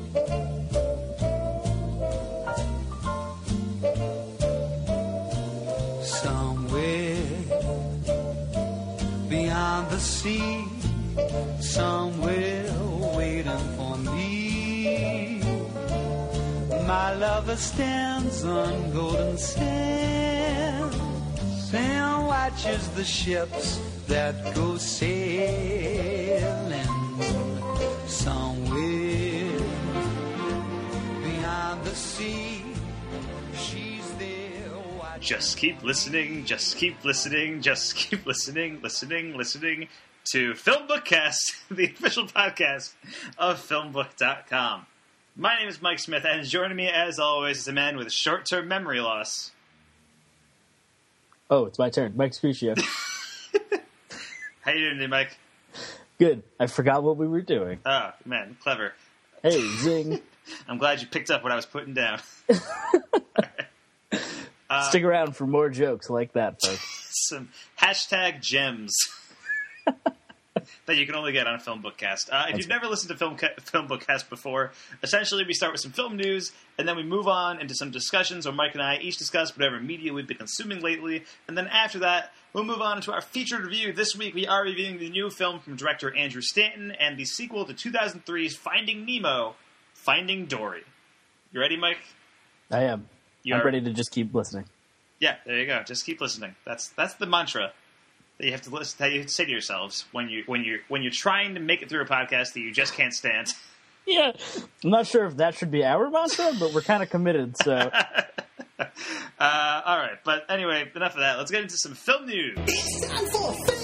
Beyond the sea, somewhere waiting for me. My lover stands on golden sands and watches the ships that go sailing. Somewhere beyond the sea, she's there watching. Just keep listening, just keep listening, just keep listening to Film Bookcast, the official podcast of filmbook.com. My name is Mike Smith, and joining me, as always, is a man with short-term memory loss. Oh, it's my turn. Mike Scruccio. How you doing today, Mike? Good. I forgot what we were doing. Oh, man, clever. Hey, zing. I'm glad you picked up what I was putting down. Stick around for more jokes like that, folks. Some hashtag gems that you can only get on a Film Bookcast. If you've never listened to Film Bookcast before, essentially we start with some film news, and then we move on into some discussions where Mike and I each discuss whatever media we've been consuming lately, and then after that, we'll move on into our featured review. This week we are reviewing the new film from director Andrew Stanton and the sequel to 2003's Finding Nemo, Finding Dory. You ready, Mike? I am. I'm ready to just keep listening. Yeah, there you go. Just keep listening. That's the mantra that you have to listen. That you have to say to yourselves when you're trying to make it through a podcast that you just can't stand. Yeah, I'm not sure if that should be our mantra, but we're kind of committed. So, all right. But anyway, enough of that. Let's get into some film news. It's time for film.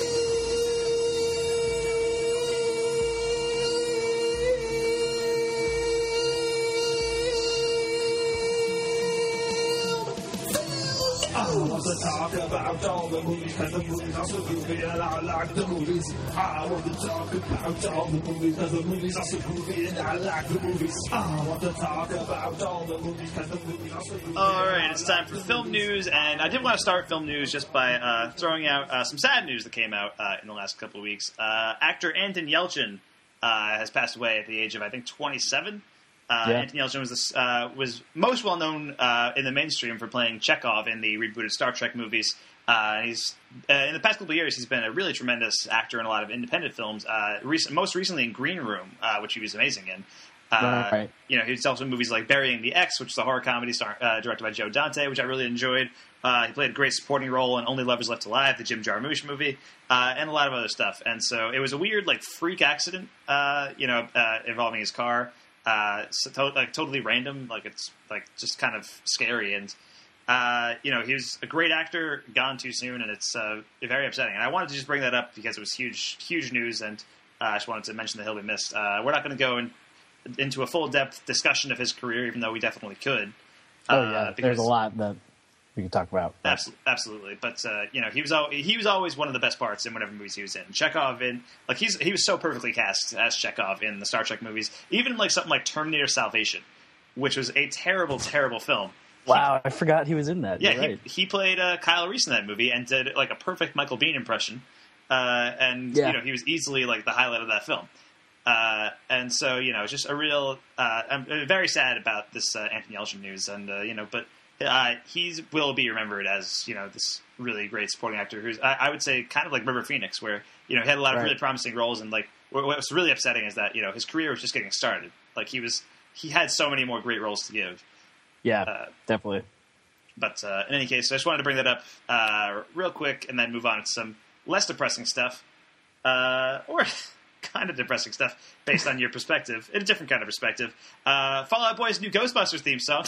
I want to talk about all the movies, because the movies are so goofy, and I like the movies. I want to talk about all the movies, because the movies are so goofy, and I like the movies. I want to talk about all the movies, because the movies are so goofy. All right, it's time for film news, and I did want to start film news just by throwing out some sad news that came out in the last couple of weeks. Actor Anton Yelchin has passed away at the age of, I think, 27. Anton Yelchin was most well known in the mainstream for playing Chekhov in the rebooted Star Trek movies. He's in the past couple of years, he's been a really tremendous actor in a lot of independent films. Most recently in Green Room, which he was amazing in. Right. You know, he's also in movies like Burying the X, which is a horror comedy directed by Joe Dante, which I really enjoyed. He played a great supporting role in Only Lovers Left Alive, the Jim Jarmusch movie, and a lot of other stuff. And so it was a weird, freak accident, involving his car. Totally random, it's just kind of scary, and he was a great actor, gone too soon, and it's very upsetting. And I wanted to just bring that up because it was huge news, and I just wanted to mention that he'll be missed. We're not going to go into a full depth discussion of his career, even though we definitely could. There's a lot that we can talk about. Absolutely, but he was always one of the best parts in whatever movies he was in. Chekhov he was so perfectly cast as Chekhov in the Star Trek movies, even something like Terminator Salvation, which was a terrible film. Wow, I forgot he was in that. Yeah, right. he played Kyle Reese in that movie and did a perfect Michael Biehn impression, and he was easily the highlight of that film. And so it's just a real. I'm very sad about this Anton Yelchin news, and but. He will be remembered as, this really great supporting actor who's, I would say, kind of like River Phoenix, where, he had a lot of really promising roles, and, what's really upsetting is that, his career was just getting started. He had so many more great roles to give. Yeah, definitely. But in any case, I just wanted to bring that up real quick and then move on to some less depressing stuff, or kind of depressing stuff based on your perspective, in a different kind of perspective. Fall Out Boy's new Ghostbusters theme song.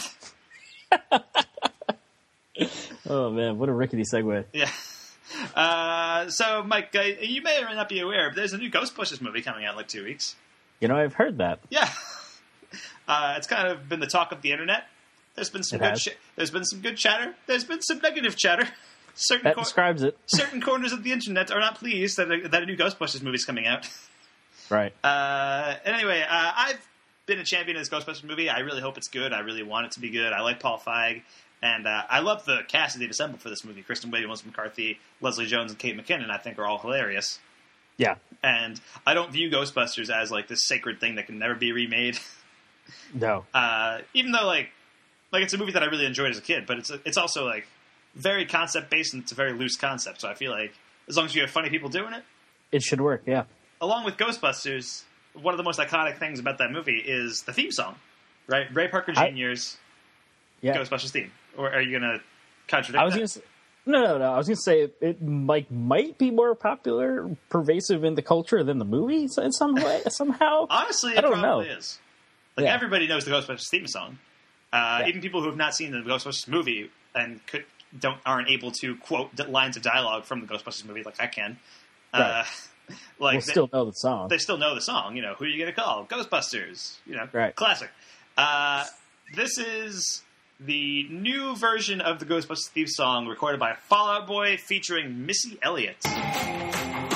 Oh man, what a rickety segue. Yeah. So Mike, you may or may not be aware, but there's a new Ghostbusters movie coming out in 2 weeks. I've heard that. Yeah. It's kind of been the talk of the internet. There's been some there's been some good chatter. There's been some negative chatter. That describes it. Certain corners of the internet are not pleased that a new Ghostbusters movie is coming out. Right. And anyway, I've been a champion of this Ghostbusters movie. I really hope it's good. I really want it to be good. I like Paul Feig. And I love the cast that they've assembled for this movie. Kristen Wiig, Melissa McCarthy, Leslie Jones, and Kate McKinnon, I think, are all hilarious. Yeah. And I don't view Ghostbusters as this sacred thing that can never be remade. No. Even though like it's a movie that I really enjoyed as a kid, but it's also like very concept based and it's a very loose concept. So I feel like as long as you have funny people doing it, It should work, yeah. along with Ghostbusters, one of the most iconic things about that movie is the theme song, right? Ray Parker Jr.'s Yeah. Ghostbusters theme. Or are you going to contradict I was that? going to say... No. I was going to say it might be more popular, pervasive in the culture than the movie in some way, somehow. Honestly, I it don't probably know. is. Like, Yeah. everybody knows the Ghostbusters theme song. Even people who have not seen the Ghostbusters movie and aren't able to quote lines of dialogue from the Ghostbusters movie like I can. Right. Like We'll still know the song. they still know the song. You know, who are you going to call? Ghostbusters. You know, Right. classic. This is the new version of the Ghostbusters theme song recorded by Fall Out Boy featuring Missy Elliott. Something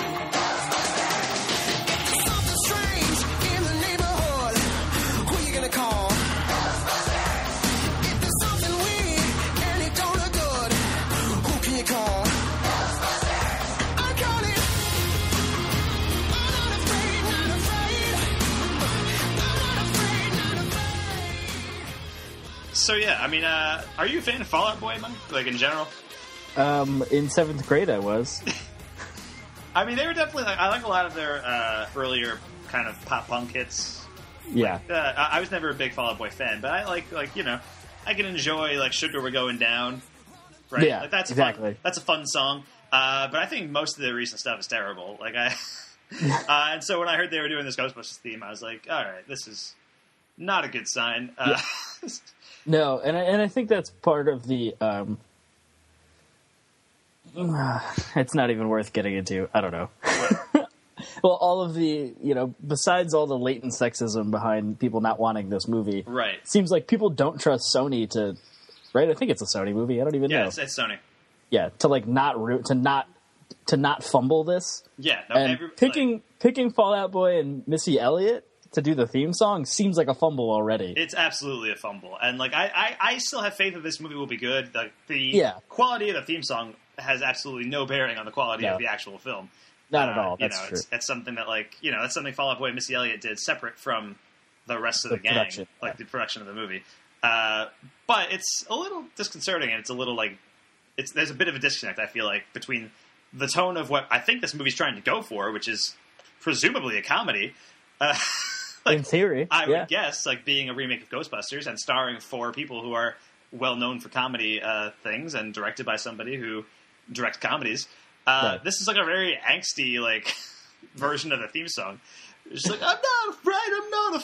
strange in the neighborhood. Who you gonna call? If there's something weird and it don't look good, who can you call? I call it. I'm not afraid, not afraid. I'm not afraid, not afraid. So yeah, I mean, are you a fan of Fall Out Boy, Mike? Like in general? In 7th grade, I was. I mean, they were definitely I like a lot of their earlier kind of pop punk hits. Yeah. I was never a big Fall Out Boy fan, but I like I can enjoy like Sugar We're Going Down, right? Yeah, like, that's exactly. Fun. That's a fun song. But I think most of their recent stuff is terrible. Like and so when I heard they were doing this Ghostbusters theme, I was like, all right, this is not a good sign. No, and I think that's part of the. It's not even worth getting into. I don't know. Well, all of the besides all the latent sexism behind people not wanting this movie, Right. it seems like people don't trust Sony to. Right, I think it's a Sony movie. I don't even Yeah, know. it's Sony. Yeah, to like to not fumble this. Yeah, no, And picking Fall Out Boy and Missy Elliott to do the theme song seems like a fumble already. it's absolutely a fumble, and like I still have faith that this movie will be good. Like the quality of the theme song has absolutely no bearing on the quality No. of the actual film. Not at all. That's true. It's something that that's something Fall Out Boy and Missy Elliott did separate from the rest of the, The gang, production, like yeah. the production of the movie. But it's a little disconcerting, and it's a little there's a bit of a disconnect. I feel like between the tone of what I think this movie's trying to go for, which is presumably a comedy. In theory, I yeah. would guess, like being a remake of Ghostbusters and starring 4 people who are well known for comedy things and directed by somebody who directs comedies. Right. This is like a very angsty version of the theme song. It's like I'm not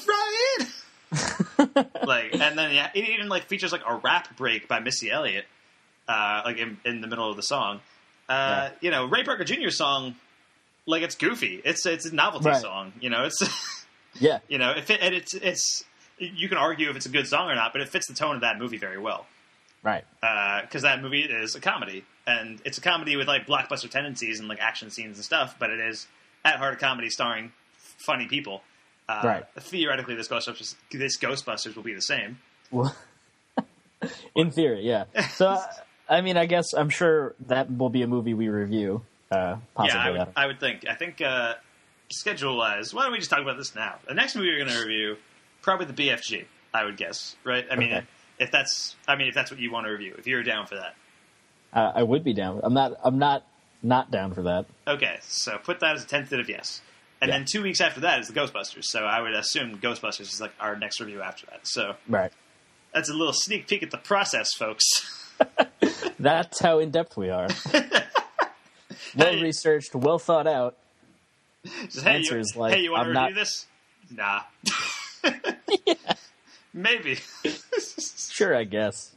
afraid. And then it even features a rap break by Missy Elliott, in the middle of the song. Ray Parker Jr.'s song, it's goofy. It's a novelty Right. song. It's. Yeah. It's you can argue if it's a good song or not, but it fits the tone of that movie very well. Right. Because that movie is a comedy, and it's a comedy with blockbuster tendencies and action scenes and stuff, but it is at heart a comedy starring funny people. Right. Theoretically, this Ghostbusters will be the same. Well, in theory, yeah. So, I mean, I guess I'm sure that will be a movie we review. Possibly. Yeah, I would think. I think schedule-wise, why don't we just talk about this now? The next movie we're going to review, probably the BFG, I would guess, right? I mean, Okay. if that's what you want to review, if you're down for that. I would be down. I'm not down for that. Okay, so put that as a tentative yes. And Yeah. then 2 weeks after that is the Ghostbusters. So I would assume Ghostbusters is our next review after that. So Right. that's a little sneak peek at the process, folks. That's how in depth we are. Well researched, well thought out. Just, hey, Answer you, is like, hey, you want to I'm review not- this? Nah. Maybe. Sure, I guess.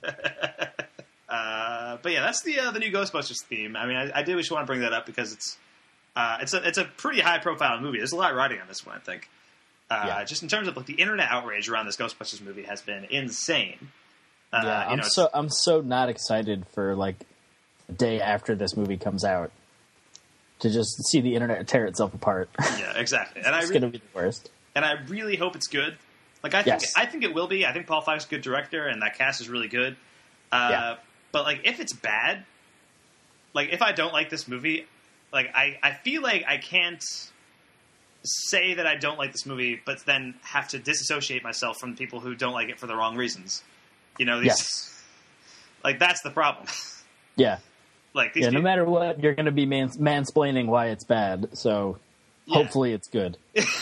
But yeah, that's the new Ghostbusters theme. I mean, I do just want to bring that up because it's a pretty high profile movie. There's a lot riding on this one, I think. Yeah. Just in terms of the internet outrage around this Ghostbusters movie has been insane. Yeah, I'm so not excited for the day after this movie comes out to just see the internet tear itself apart. Yeah, exactly. And It's going to be the worst. And I really hope it's good. I think it will be. I think Paul Feige's a good director, and that cast is really good. Yeah. But if it's bad, if I don't like this movie, I feel like I can't say that I don't like this movie, but then have to disassociate myself from people who don't like it for the wrong reasons. You know, these, Yes. like that's the problem. Yeah. Like these Yeah, no people, matter what, you're going to be mansplaining why it's bad, so hopefully it's good.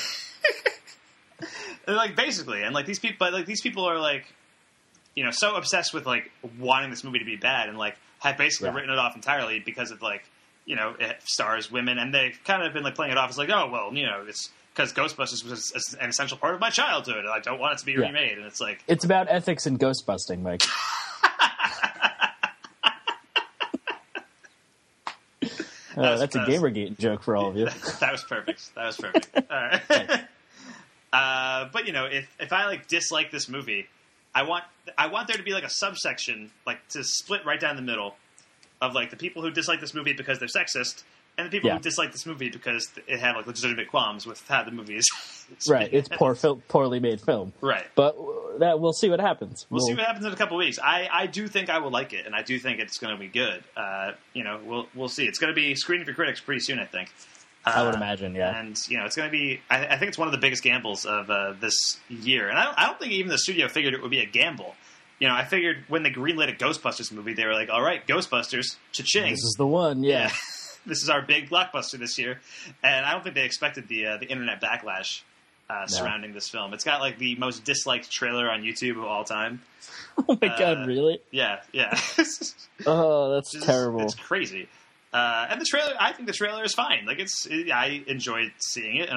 like basically, and like these people are like, you know, so obsessed with like wanting this movie to be bad, and like have basically written it off entirely because of like, you know, it stars women, and they've kind of been like playing it off as like, oh well, you know, it's because Ghostbusters was an essential part of my childhood, and I don't want it to be remade, and it's like It's about ethics and ghost busting, Mike. That's a Gamergate joke for all of you. That was perfect. All right. But you know, if I like dislike this movie, I want there to be like a subsection, like to split right down the middle of like the people who dislike this movie because they're sexist, and the people who dislike this movie because it have like legitimate qualms with how the movie is. Right, it's poorly made film. Right. But that we'll see what happens. We'll see what happens in a couple of weeks. I do think I will like it, and I do think it's going to be good. You know, we'll see. It's going to be screening for critics pretty soon, I think. I would imagine, yeah. And you know, it's going to be. I think it's one of the biggest gambles of this year, and I don't think even the studio figured it would be a gamble. You know, I figured when they greenlit a Ghostbusters movie, they were like, "All right, Ghostbusters, cha-ching! This is the one, yeah. This is our big blockbuster this year." And I don't think they expected the internet backlash surrounding this film. It's got like the most disliked trailer on YouTube of all time. Oh my god, really? Yeah. Oh, that's terrible. It's crazy. And the trailer, I think the trailer is fine. Like I enjoyed seeing it, and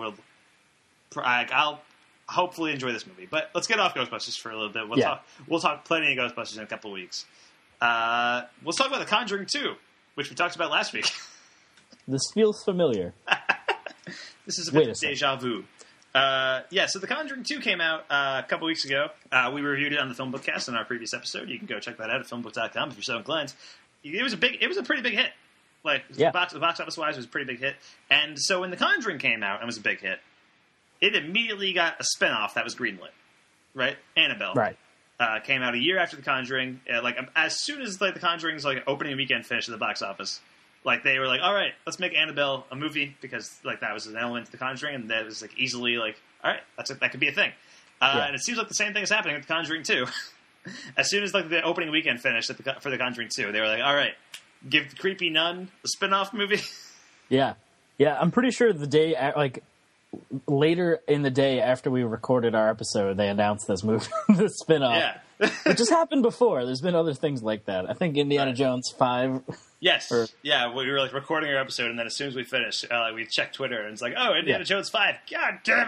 I'll hopefully enjoy this movie. But let's get off Ghostbusters for a little bit. We'll talk plenty of Ghostbusters in a couple of weeks. Let's talk about The Conjuring 2, which we talked about last week. This feels familiar. This is a bit of deja vu. So The Conjuring 2 came out a couple weeks ago. We reviewed it on the Film Bookcast in our previous episode. You can go check that out at filmbook.com if you're so inclined. It was a pretty big hit. Like the box office wise, it was a pretty big hit. And so when The Conjuring came out and was a big hit, it immediately got a spinoff that was greenlit. Right? Annabelle. Right. Came out a year after The Conjuring. As soon as like The Conjuring's like opening weekend finished at the box office, like they were like, all right, let's make Annabelle a movie because like that was an element to The Conjuring, and that was like easily like, all right, that could be a thing. And it seems like the same thing is happening with The Conjuring 2. As soon as like the opening weekend finished for The Conjuring 2, they were like, all right, give the creepy nun a spin-off movie. Yeah. I'm pretty sure the day later in the day after we recorded our episode, they announced this movie, the spin-off. Yeah. Which has happened before. There's been other things like that. I think Indiana Jones 5. Yes. We were like recording our episode, and then as soon as we finished, we checked Twitter, and it's like, oh, Indiana Jones 5. God damn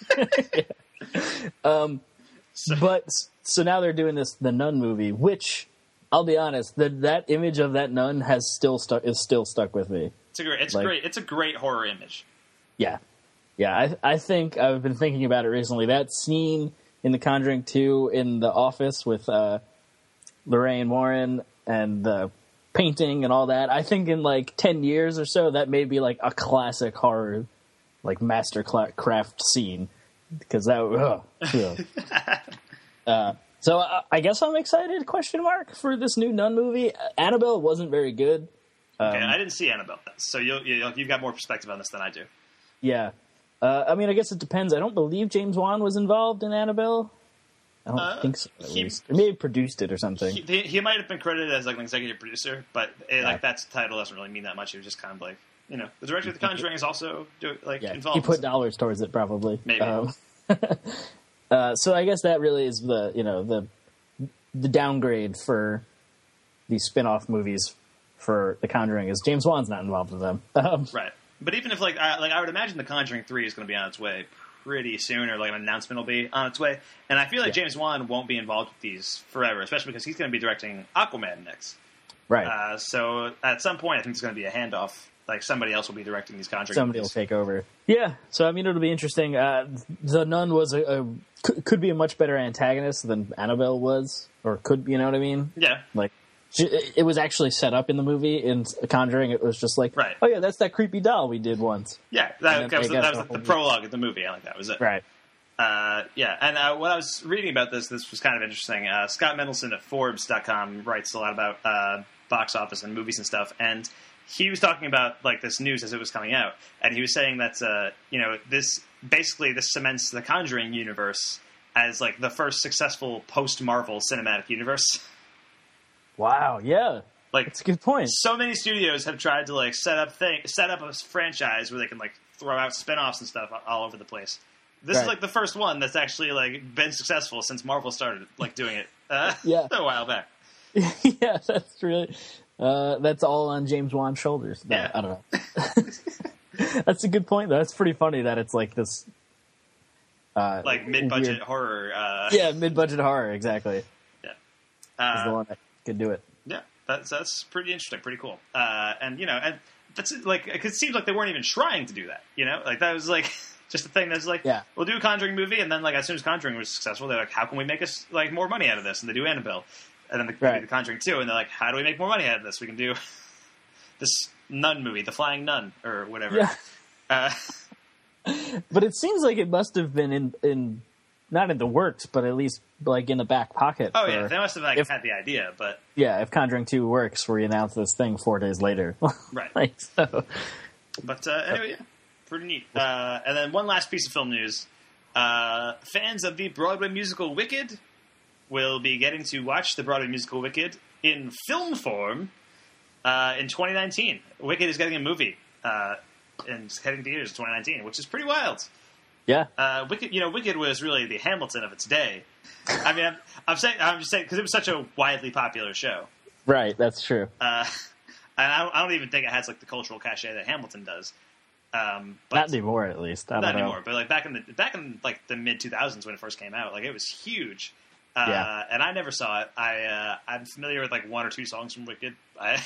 it. So now they're doing the Nun movie, which I'll be honest, that image of that nun is still stuck with me. It's a great horror image. Yeah. I think I've been thinking about it recently. That scene in The Conjuring 2 in the office with Lorraine Warren and the painting and all that. I think in like 10 years or so, that may be like a classic horror, like master craft scene, because that. So I guess I'm excited? ? For this new Nun movie. Annabelle wasn't very good. Okay, I didn't see Annabelle, so you've got more perspective on this than I do. Yeah. I mean, I guess it depends. I don't believe James Wan was involved in Annabelle. I don't think so, at least. Or maybe produced it or something. He might have been credited as like an executive producer, but that title doesn't really mean that much. It was just kind of like, you know, the director of The Conjuring is also involved. He put dollars towards it, probably. Maybe. So I guess that really is the downgrade for these spin-off movies for The Conjuring is James Wan's not involved with them. Right. But even if I would imagine The Conjuring 3 is going to be on its way pretty soon, or like an announcement will be on its way. And I feel like James Wan won't be involved with these forever, especially because he's going to be directing Aquaman next. Right. So at some point, I think it's going to be a handoff. Like somebody else will be directing these Conjuring Somebody movies. will take over. Yeah. So I mean, it'll be interesting. The Nun was could be a much better antagonist than Annabelle was, or could, you know what I mean? Yeah. Like, it was actually set up in the movie. In Conjuring, it was just like, oh yeah, that's that creepy doll we did once. Yeah, that was the prologue of the movie. I like that was it. Right. And when I was reading about this was kind of interesting. Scott Mendelson at Forbes.com writes a lot about box office and movies and stuff, and he was talking about like this news as it was coming out, and he was saying that this cements the Conjuring universe as like the first successful post-Marvel cinematic universe. Wow, yeah. Like, that's a good point. So many studios have tried to like set up a franchise where they can like throw out spin-offs and stuff all over the place. This is like the first one that's actually like been successful since Marvel started like doing it a while back. Yeah, that's really that's all on James Wan's shoulders. No, Yeah. I don't know. That's a good point though. That's pretty funny that it's like this like mid-budget weird horror. Yeah, mid-budget horror, exactly. Yeah. Is the one that could do it. Yeah, that's pretty interesting, pretty cool. And that's like, it seems like they weren't even trying to do that. Like that was like just a thing that's like, we'll do a Conjuring movie, and then like as soon as Conjuring was successful, they're like, how can we make us like more money out of this? And they do Annabelle, and then they do the Conjuring 2, and they're like, how do we make more money out of this? We can do this Nun movie, The Flying Nun, or whatever. Yeah. But it seems like it must have been in not in the works, but at least like in the back pocket. Oh yeah, they must have like had the idea, but if Conjuring 2 works, we announce this thing 4 days later. Right. Like, so. But anyway, yeah, pretty neat. And then one last piece of film news: fans of the Broadway musical Wicked will be getting to watch the Broadway musical Wicked in film form in 2019. Wicked is getting a movie and heading to theaters in 2019, which is pretty wild. Yeah. Wicked was really the Hamilton of its day. I mean, I'm just saying because it was such a widely popular show. Right, that's true. And I don't even think it has like the cultural cachet that Hamilton does. But not anymore, at least. I don't know. Anymore. But like back in like the mid 2000s when it first came out, like it was huge. And I never saw it. I'm familiar with like 1 or 2 songs from Wicked.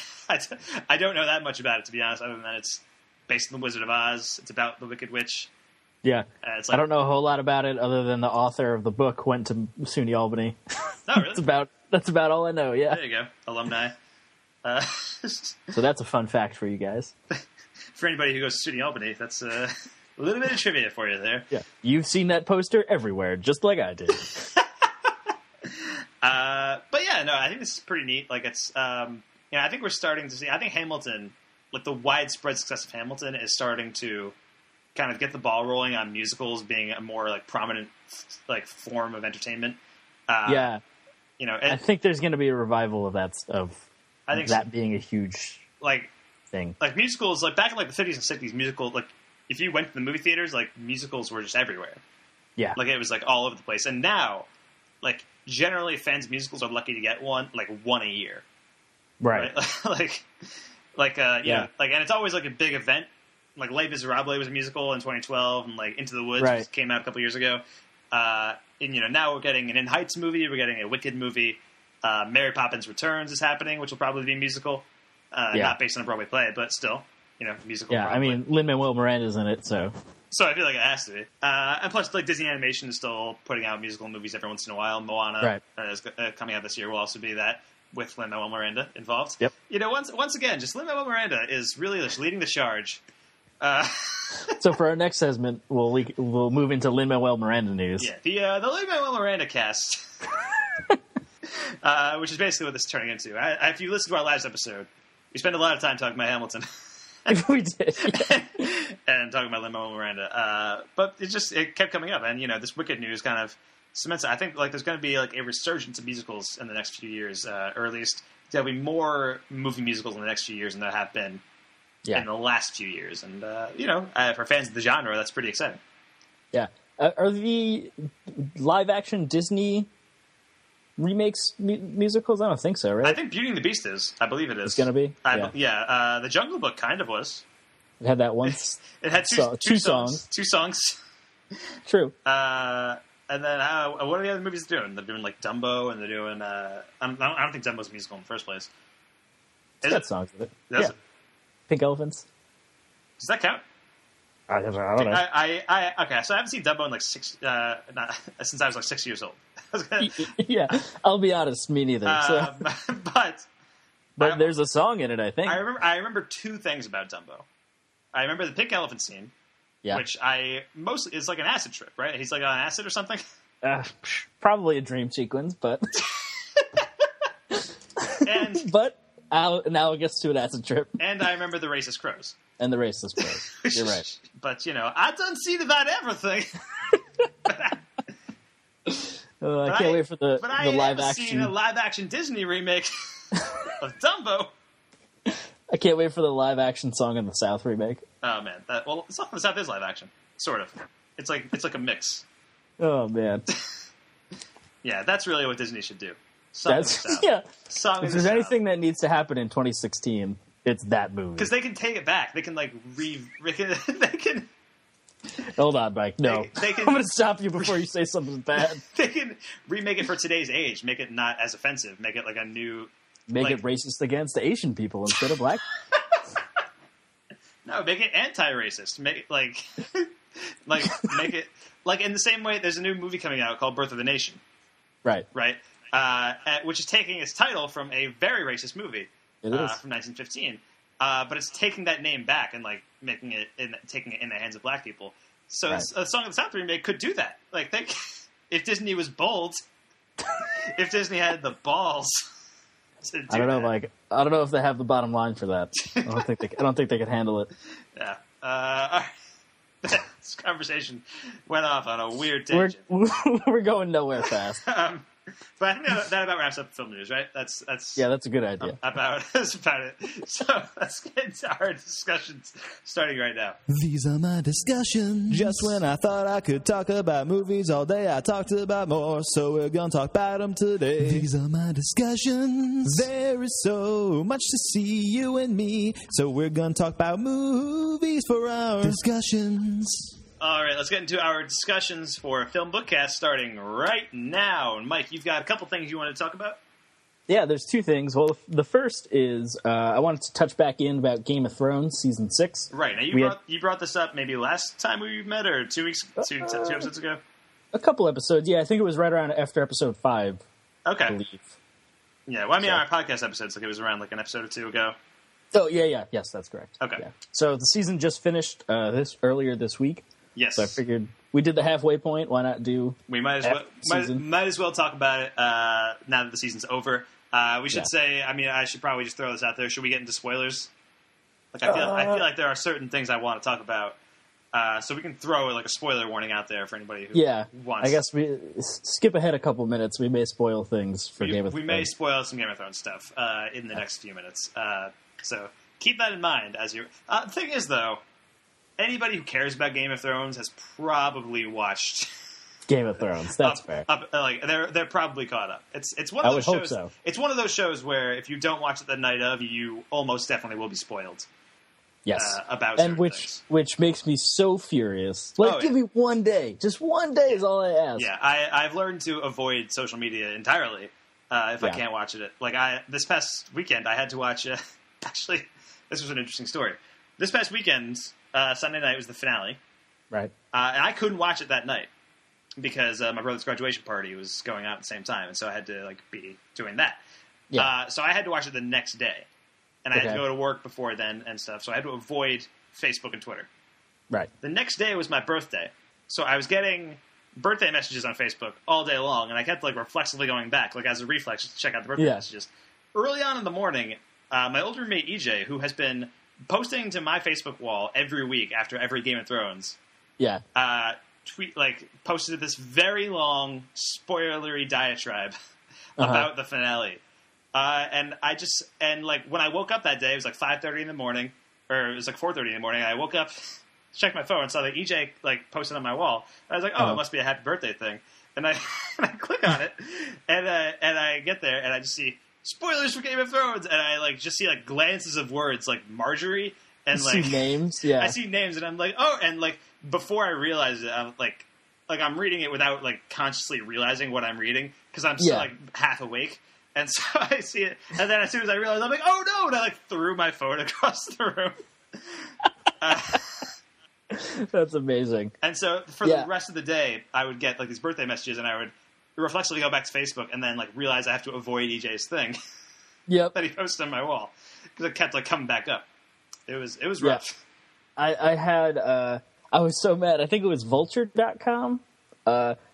I don't know that much about it, to be honest, other than that it's based on the Wizard of Oz. It's about the Wicked Witch. Yeah. It's like, I don't know a whole lot about it other than the author of the book went to SUNY Albany. Oh, really? That's about all I know, yeah. There you go. Alumni. So that's a fun fact for you guys. For anybody who goes to SUNY Albany, that's a little bit of trivia for you there. Yeah. You've seen that poster everywhere, just like I did. But yeah, no, I think this is pretty neat. Like it's, I think we're starting to see, I think Hamilton, like the widespread success of Hamilton is starting to kind of get the ball rolling on musicals being a more like prominent like form of entertainment. Yeah. I think there's going to be a revival of that, I think that so. being a huge thing. Like musicals, like back in like the 50s and 60s, musical, like if you went to the movie theaters, like musicals were just everywhere. Yeah. Like it was like all over the place. And now, like generally fans of musicals are lucky to get one a year. Right. Like, and it's always like a big event. Like Les Miserables was a musical in 2012, and like Into the Woods which came out a couple years ago. And now we're getting an In Heights movie, we're getting a Wicked movie. Mary Poppins Returns is happening, which will probably be a musical, not based on a Broadway play, but still, musical. Yeah, probably. I mean, Lin-Manuel Miranda's in it, so I feel like it has to be. And plus, like Disney Animation is still putting out musical movies every once in a while. Moana is coming out this year will also be that with Lin-Manuel Miranda involved. Yep. Once again, just Lin-Manuel Miranda is really just leading the charge. So for our next segment, we'll move into Lin-Manuel Miranda news. Yeah, the Lin-Manuel Miranda cast, which is basically what this is turning into. If you listen to our last episode, we spent a lot of time talking about Hamilton. We did, yeah. And talking about Lin-Manuel Miranda. But it kept coming up, and this Wicked news kind of cements it. I think like there's going to be like a resurgence of musicals in the next few years, or at least there'll be more movie musicals in the next few years than there have been in the last few years. And for fans of the genre, that's pretty exciting. Yeah. Are the live-action Disney remakes musicals? I don't think so, right? I think Beauty and the Beast is. I believe it is. It's going to be? The Jungle Book kind of was. It had that once. It had two songs. 2 songs. True. And then what are the other movies doing? They're doing like Dumbo, and they're doing. I don't think Dumbo's a musical in the first place. It's got songs with it. Does it? Pink Elephants. Does that count? I don't know. Okay, so I haven't seen Dumbo in like since I was like 6 years old. Yeah, I'll be honest, me neither. But there's a song in it, I think. I remember 2 things about Dumbo. I remember the pink elephant scene, which it's like an acid trip, right? He's like on acid or something. Probably a dream sequence, but and but analogous to an acid trip And I remember the racist crows. and the racist bros. You're right. But, I done seen about everything. I can't wait for the live seen action. a live action Disney remake of Dumbo. I can't wait for the live action Song in the South remake. Oh man, Song of the South is live action, sort of. It's like a mix. Oh man, Yeah, that's really what Disney should do. Song of the South. yeah. Song If of there's the anything that needs to happen in 2016, it's that movie. because they can take it back. They can they can Hold on, Mike. No, They can- I'm going to stop you before you say something bad. they can remake it for today's age. Make it not as offensive. Make it like a new. Make it racist against Asian people instead of black. No, make it anti-racist. Make it make it like in the same way. There's a new movie coming out called Birth of the Nation, Right. right? Which is taking its title from a very racist movie It is. from 1915. But it's taking that name back and taking it in the hands of black people. So Right. a Song of the South remake could do that. If Disney was bold, if Disney had the balls. To do I don't know, that. Mike. I don't know if they have the bottom line for that. I don't think they can handle it. Yeah. All right. This conversation went off on a weird We're tangent. we're going nowhere fast. But I think that about wraps up film news, right? That's Yeah, that's a good idea. that's about it. So let's get into our discussions starting right now. These are my discussions. Just when I thought I could talk about movies all day, I talked about more, so we're gonna talk about them today. These are my discussions. There is so much to see, you and me, so we're gonna talk about movies for our Discussions. All right, let's get into our discussions for Film Bookcast starting right now. And Mike, you've got a couple things you want to talk about? Yeah, there's two things. Well, the first is I wanted to touch back in about Game of Thrones season 6. Right. Now you brought this up maybe last time we met or 2 episodes ago. A couple episodes. Yeah, I think it was right around after episode 5. I Okay. believe. Yeah. Well, I mean, our podcast episodes, it was around an episode or 2 ago. Oh yeah. Yes, that's correct. Okay. Yeah. So the season just finished earlier this week. Yes. So I figured we did the halfway point. Why not do? We might as well talk about it now that the season's over. We should say. I mean, I should probably just throw this out there. Should we get into spoilers? I feel like there are certain things I want to talk about, so we can throw a spoiler warning out there for anybody who wants. I guess we skip ahead a couple minutes. We may spoil things for Game of Thrones. We may spoil some Game of Thrones stuff in the next few minutes. So keep that in mind as you. The thing is, though. Anybody who cares about Game of Thrones has probably watched Game of Thrones. That's fair. They're probably caught up. It's one I of would those hope shows. so. It's one of those shows where if you don't watch it the night of, you almost definitely will be spoiled. Yes, about and certain things. which makes me so furious. Give me one day. Just one day is all I ask. Yeah, I've learned to avoid social media entirely if I can't watch it. This past weekend, I had to watch. Actually, this was an interesting story. This past weekend. Sunday night was the finale, Right. and I couldn't watch it that night because my brother's graduation party was going on at the same time, and so I had to be doing that. Yeah. So I had to watch it the next day, and I had to go to work before then and stuff. So I had to avoid Facebook and Twitter. Right. The next day was my birthday, so I was getting birthday messages on Facebook all day long, and I kept reflexively going back, as a reflex, just to check out the birthday messages. Early on in the morning, my old roommate EJ, who has been posting to my Facebook wall every week after every Game of Thrones, Yeah. posted this very long spoilery diatribe about the finale. And when I woke up that day, it was 5:30 in the morning, or it was 4:30 in the morning. I woke up, checked my phone, and saw that EJ posted on my wall. And I was like, oh, it must be a happy birthday thing. And I click on it, and I get there, and I just see spoilers for Game of Thrones, and I just see glances of words like Marjorie and see names. Yeah. I see names, and I'm like, oh, and before I realize it, I'm I'm reading it without consciously realizing what I'm reading because I'm still half awake, and so I see it, and then as soon as I realize, I'm like, oh no, and I threw my phone across the room. That's amazing. And so for the rest of the day, I would get these birthday messages, and I would reflexively go back to Facebook, and then realize I have to avoid EJ's thing. Yep. That he posted on my wall because it kept coming back up. It was rough. I had I was so mad. I think it was Vulture.com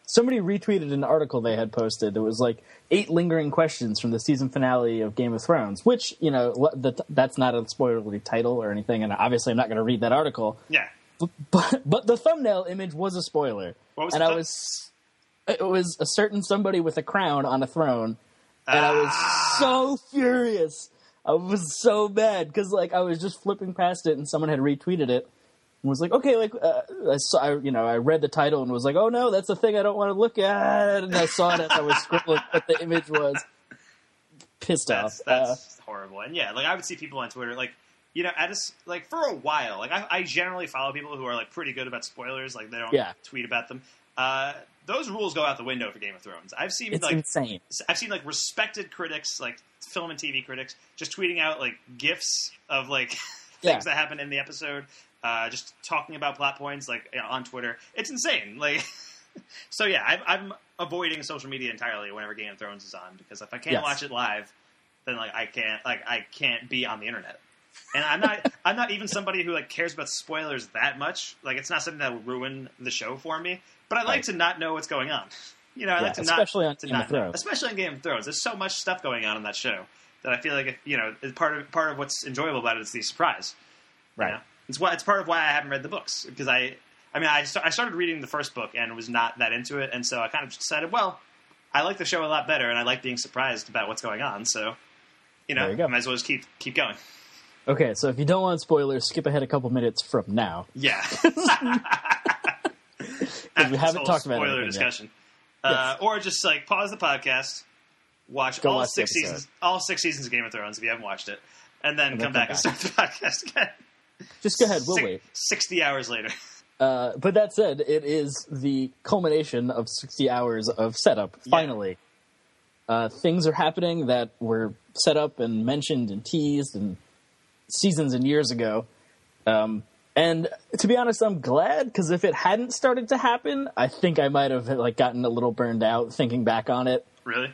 somebody retweeted an article they had posted that was like 8 lingering questions from the season finale of Game of Thrones, which, you know, that's not a spoilerly title or anything, and obviously I'm not going to read that article. Yeah. But the thumbnail image was a spoiler. What was and it was a certain somebody with a crown on a throne, and I was so furious. I was so mad because, like, I was just flipping past it and someone had retweeted it. Was like, okay, like I read the title and was like, oh no, that's a thing I don't want to look at, and I saw it as I was scribbling what the image was. Pissed off. That's horrible. And yeah, like I would see people on Twitter, like, you know, I just like for a while, like I generally follow people who are like pretty good about spoilers, like they don't tweet about them. Those rules go out the window for Game of Thrones. It's insane. I've seen like respected critics, like film and TV critics, just tweeting out like GIFs of like things that happen in the episode. Just talking about plot points, like, you know, on Twitter. It's insane. Like, so yeah, I'm avoiding social media entirely whenever Game of Thrones is on, because if I can't watch it live, then like I can't be on the internet. And I'm not even somebody who like cares about spoilers that much. Like, it's not something that will ruin the show for me. But I like to not know what's going on. You know, I like to especially not on Game of Thrones. Especially on Game of Thrones. There's so much stuff going on in that show that I feel like, you know, part of what's enjoyable about it is the surprise. Right. You know? It's part of why I haven't read the books, because I started reading the first book and was not that into it, and so I kind of decided, well, I like the show a lot better, and I like being surprised about what's going on. So, you know, I might as well just keep going. Okay, so if you don't want spoilers, skip ahead a couple minutes from now. Yeah, we haven't talked about spoiler discussion, or just like pause the podcast, watch all 6 seasons of Game of Thrones if you haven't watched it, and then come back and start the podcast again. Just go ahead. We'll wait. 60 hours later. But that said, it is the culmination of 60 hours of setup, finally. Things are happening that were set up and mentioned and teased and seasons and years ago. And to be honest, I'm glad, because if it hadn't started to happen, I think I might have like gotten a little burned out thinking back on it. Really?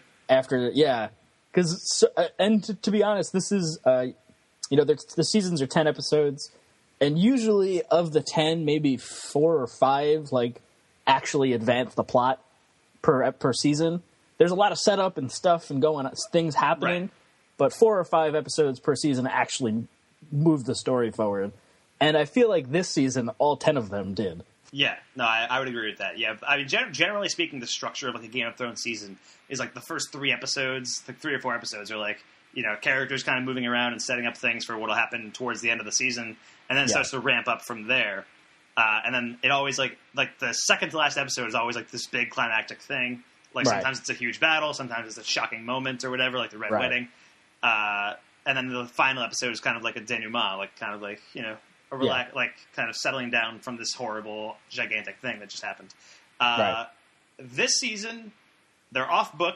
Because to be honest, this is... you know, the seasons are 10 episodes, and usually of the 10, maybe 4 or 5 like actually advance the plot per season. There's a lot of setup and stuff and things happening, but 4 or 5 episodes per season actually move the story forward. And I feel like this season, all 10 of them did. Yeah, no, I would agree with that. Yeah, I mean, generally speaking, the structure of like a Game of Thrones season is like the first 3 episodes, like 3 or 4 episodes are like, you know, characters kind of moving around and setting up things for what will happen towards the end of the season, and then it starts to ramp up from there. And then it always like the second to last episode is always like this big climactic thing. Like sometimes it's a huge battle, sometimes it's a shocking moment or whatever, like the Red Wedding. And then the final episode is kind of like a denouement, like kind of like, you know, like kind of settling down from this horrible, gigantic thing that just happened. This season, they're off book.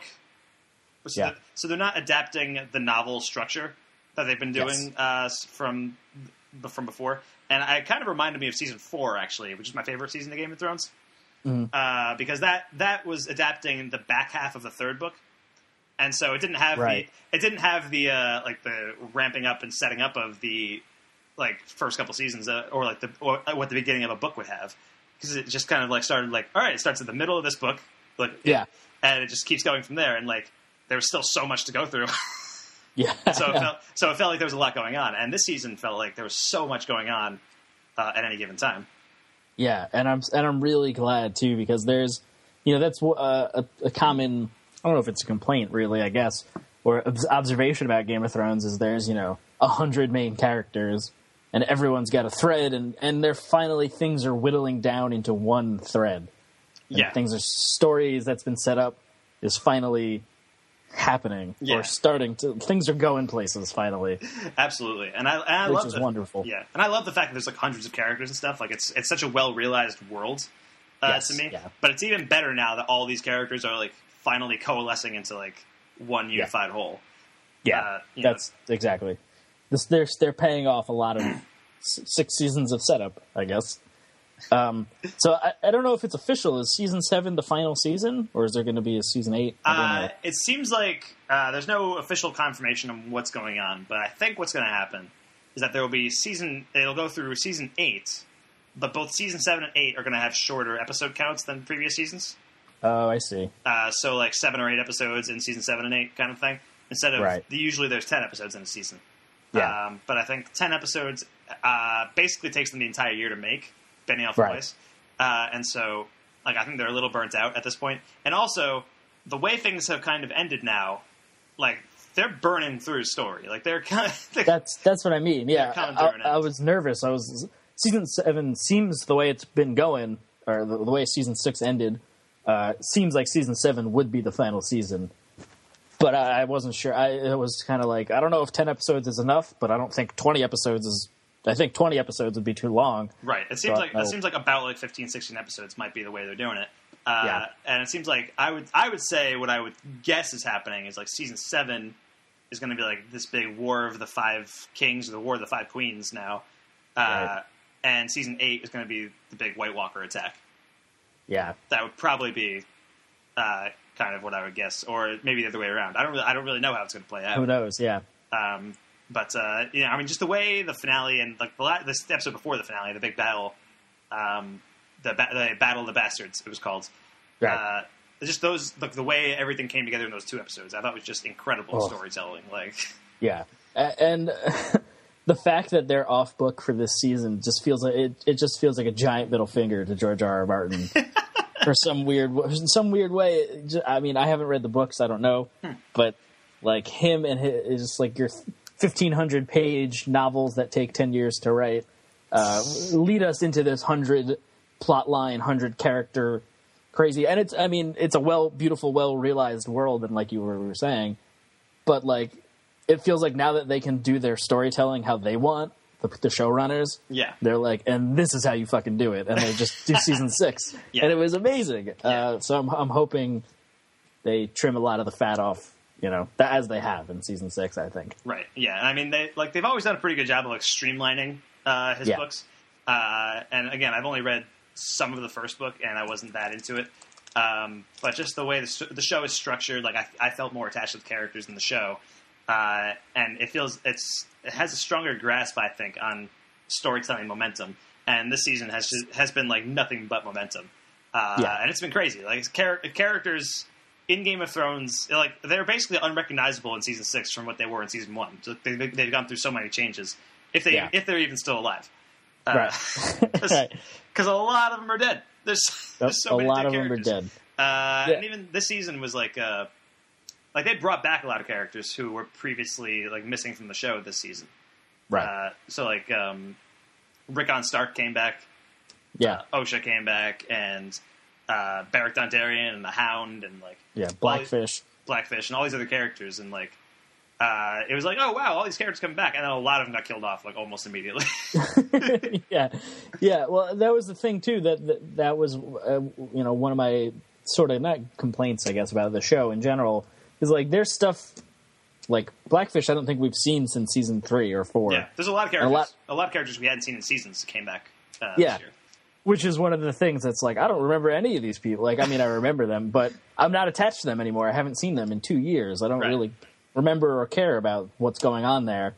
So they're not adapting the novel structure that they've been doing from before. And it kind of reminded me of season 4, actually, which is my favorite season of Game of Thrones. Mm-hmm. Because that was adapting the back half of the 3rd book. And so it didn't have the like the ramping up and setting up of the like first couple seasons or what the beginning of a book would have. Because it just kind of like started like, all right, it starts at the middle of this book. And it just keeps going from there. And like, there was still so much to go through. So it felt like there was a lot going on. And this season felt like there was so much going on at any given time. Yeah, and I'm really glad too, because there's, you know, that's a common, I don't know if it's a complaint really, I guess, or observation about Game of Thrones is there's, you know, 100 main characters and everyone's got a thread, and they're finally, things are whittling down into one thread. And things are, stories that's been set up is finally happening or starting to, things are going places finally. Absolutely. And I love which is wonderful. Yeah. And I love the fact that there's like hundreds of characters and stuff. Like it's such a well realized world to me. Yeah. But it's even better now that all these characters are like finally coalescing into like one unified whole. Yeah. That's exactly. They're paying off a lot of 6 seasons of setup, I guess. So I don't know if it's official. Is season 7 the final season, or is there going to be a season 8? I don't know. It seems like there's no official confirmation of what's going on, but I think what's going to happen is that there will be it'll go through season 8, but both season 7 and 8 are going to have shorter episode counts than previous seasons. Oh, I see. So like 7 or 8 episodes in season 7 and 8 kind of thing. Instead of Right. usually there's 10 episodes in a season. Yeah. But I think 10 episodes basically takes them the entire year to make, Benioff Right. Weiss. And so like I think they're a little burnt out at this point. And also the way things have kind of ended now, like they're burning through story. Like they're kind of That's what I mean. Yeah, coming through an I end. was nervous. Season 7 seems the way it's been going, or the way season 6 ended. Seems like season 7 would be the final season, but I wasn't sure. It was kind of like I don't know if 10 episodes is enough, but I don't think 20 episodes is. I think 20 episodes would be too long. Right. It seems So, it seems like about like 15, 16 episodes might be the way they're doing it. Yeah. And it seems like I would say what I would guess is happening is like season 7 is going to be like this big War of the Five Kings or the War of the Five Queens now. Right. And season 8 is going to be the big White Walker attack. Yeah, That would probably be kind of what I would guess, or maybe the other way around. I don't really know how it's going to play out. who knows? Yeah, But I mean, just the way the finale and like this episode before the finale, the big battle, the Battle of the Bastards, it was called. right. Just those, like the way everything came together in those 2 episodes, I thought was just incredible Oh. storytelling. Like, Yeah, and the fact that they're off book for this season just feels like it just feels like a giant middle finger to George R.R. Martin for some weird way. I mean, I haven't read the books, I don't know, but like him and his just like your 1,500 page novels that take 10 years to write lead us into this 100 plot line, 100 character crazy, and it's a beautiful, well realized world, and like you were saying, but like. It feels like now that they can do their storytelling how they want, the showrunners, yeah, they're like, and this is how you fucking do it. And they just do season 6. Yeah. And it was amazing. Yeah. So I'm hoping they trim a lot of the fat off, as they have in season 6, I think. right, yeah. And I mean, they've always done a pretty good job of like streamlining his Yeah. books. And again, I've only read some of the first book, and I wasn't that into it. But just the way the show is structured, like I felt more attached to the characters in the show. And it has a stronger grasp, I think, on storytelling momentum. And this season has been like nothing but momentum. And it's been crazy. Like characters in Game of Thrones, like they're basically unrecognizable in season 6 from what they were in season 1. So they've gone through so many changes. If they're even still alive, Right. Because a lot of them are dead. There's so a many lot dead of them are characters. dead. And even this season was like they brought back a lot of characters who were previously like missing from the show this season. Right. So like Rickon Stark came back, Yeah. Osha came back, and Beric Dondarrion and the Hound, and like Yeah. Blackfish. Blackfish, and all these other characters, and like it was like, oh wow, all these characters coming back, and then a lot of them got killed off like almost immediately. Yeah. Well, that was the thing too. That was one of my sort of not complaints, I guess, about the show in general. Is like there's stuff like Blackfish I don't think we've seen since season 3 or 4. Yeah, there's a lot of characters. A lot of characters we hadn't seen in seasons came back. Yeah. This year. Which is one of the things that's like, I don't remember any of these people. Like, I mean, I remember them, but I'm not attached to them anymore. I haven't seen them in 2 years. I don't Right. really remember or care about what's going on there.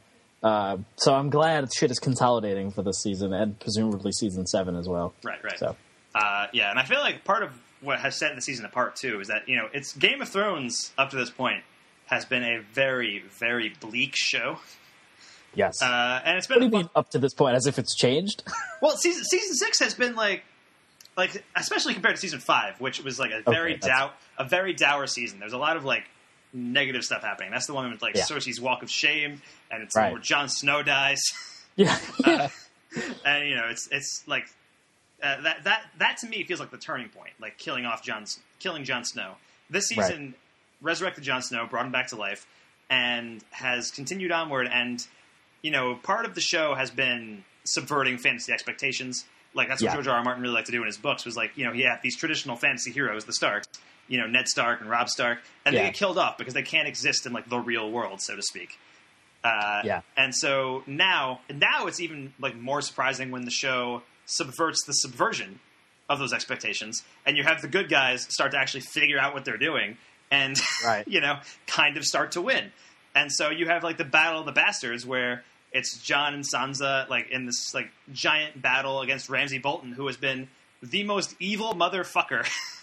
So I'm glad shit is consolidating for this season and presumably season 7 as well. Right. So, Yeah, and I feel like part of what has set the season apart too is that it's Game of Thrones up to this point has been a very, very bleak show, yes. and it's What do been you mean up to this point? As if it's changed? well. Season 6 has been like especially compared to season 5, which was like a very dour season. There's a lot of like negative stuff happening. That's the one with like Yeah. Cersei's Walk of Shame, and it's Right. where Jon Snow dies. Yeah. And it's like that to me feels like the turning point, like killing Jon Snow. This season resurrected Jon Snow, brought him back to life, and has continued onward. And part of the show has been subverting fantasy expectations. Like that's what Yeah. George R.R. Martin really liked to do in his books. Was like he had these traditional fantasy heroes, the Starks, Ned Stark and Robb Stark, and they Yeah. get killed off because they can't exist in like the real world, so to speak. Yeah. And so now it's even like more surprising when the show subverts the subversion of those expectations, and you have the good guys start to actually figure out what they're doing, and Right. kind of start to win. And so you have like the Battle of the Bastards, where it's Jon and Sansa like in this like giant battle against Ramsay Bolton, who has been the most evil motherfucker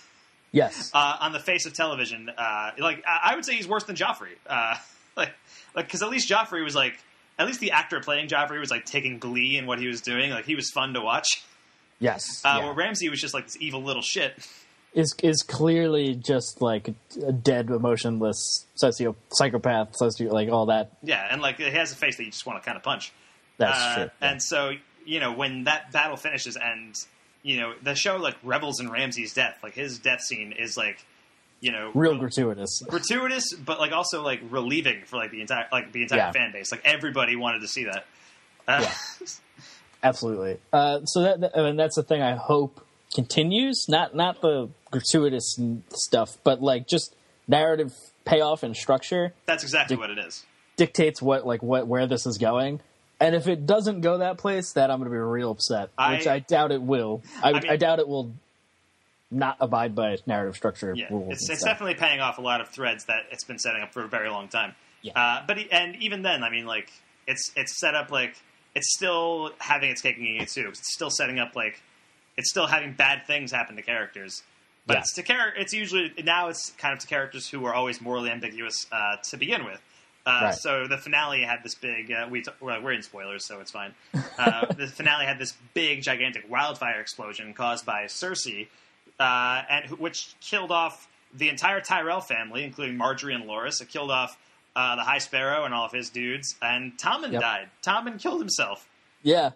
Yes. On the face of television. I would say he's worse than Joffrey. Because at least Joffrey was at least the actor playing Joffrey was taking glee in what he was doing. Like, he was fun to watch. Yes. Where Ramsay was just this evil little shit. Is clearly just a dead, emotionless psychopath, all that. Yeah, and he has a face that you just want to kind of punch. That's true. Yeah. And so, when that battle finishes and, the show revels in Ramsay's death. His death scene is real gratuitous. Gratuitous, but also relieving for the entire fan base. Everybody wanted to see that. Yeah. Absolutely. So that's the thing I hope continues. Not the gratuitous stuff, but just narrative payoff and structure. That's exactly what it is. Dictates where this is going. And if it doesn't go that place, then I'm going to be real upset. Which I doubt it will. I doubt it will not abide by narrative structure rules. It's definitely paying off a lot of threads that it's been setting up for a very long time. Yeah. And even then, it's set up it's still having its cake and eating it too. It's still setting up it's still having bad things happen to characters. But it's usually now it's kind of to characters who are always morally ambiguous to begin with. Right. So the finale had this big. We're in spoilers, so it's fine. The finale had this big, gigantic wildfire explosion caused by Cersei, which killed off the entire Tyrell family, including Marjorie and Loras. It killed off the High Sparrow and all of his dudes, and Tommen died. Tommen killed himself. Yeah.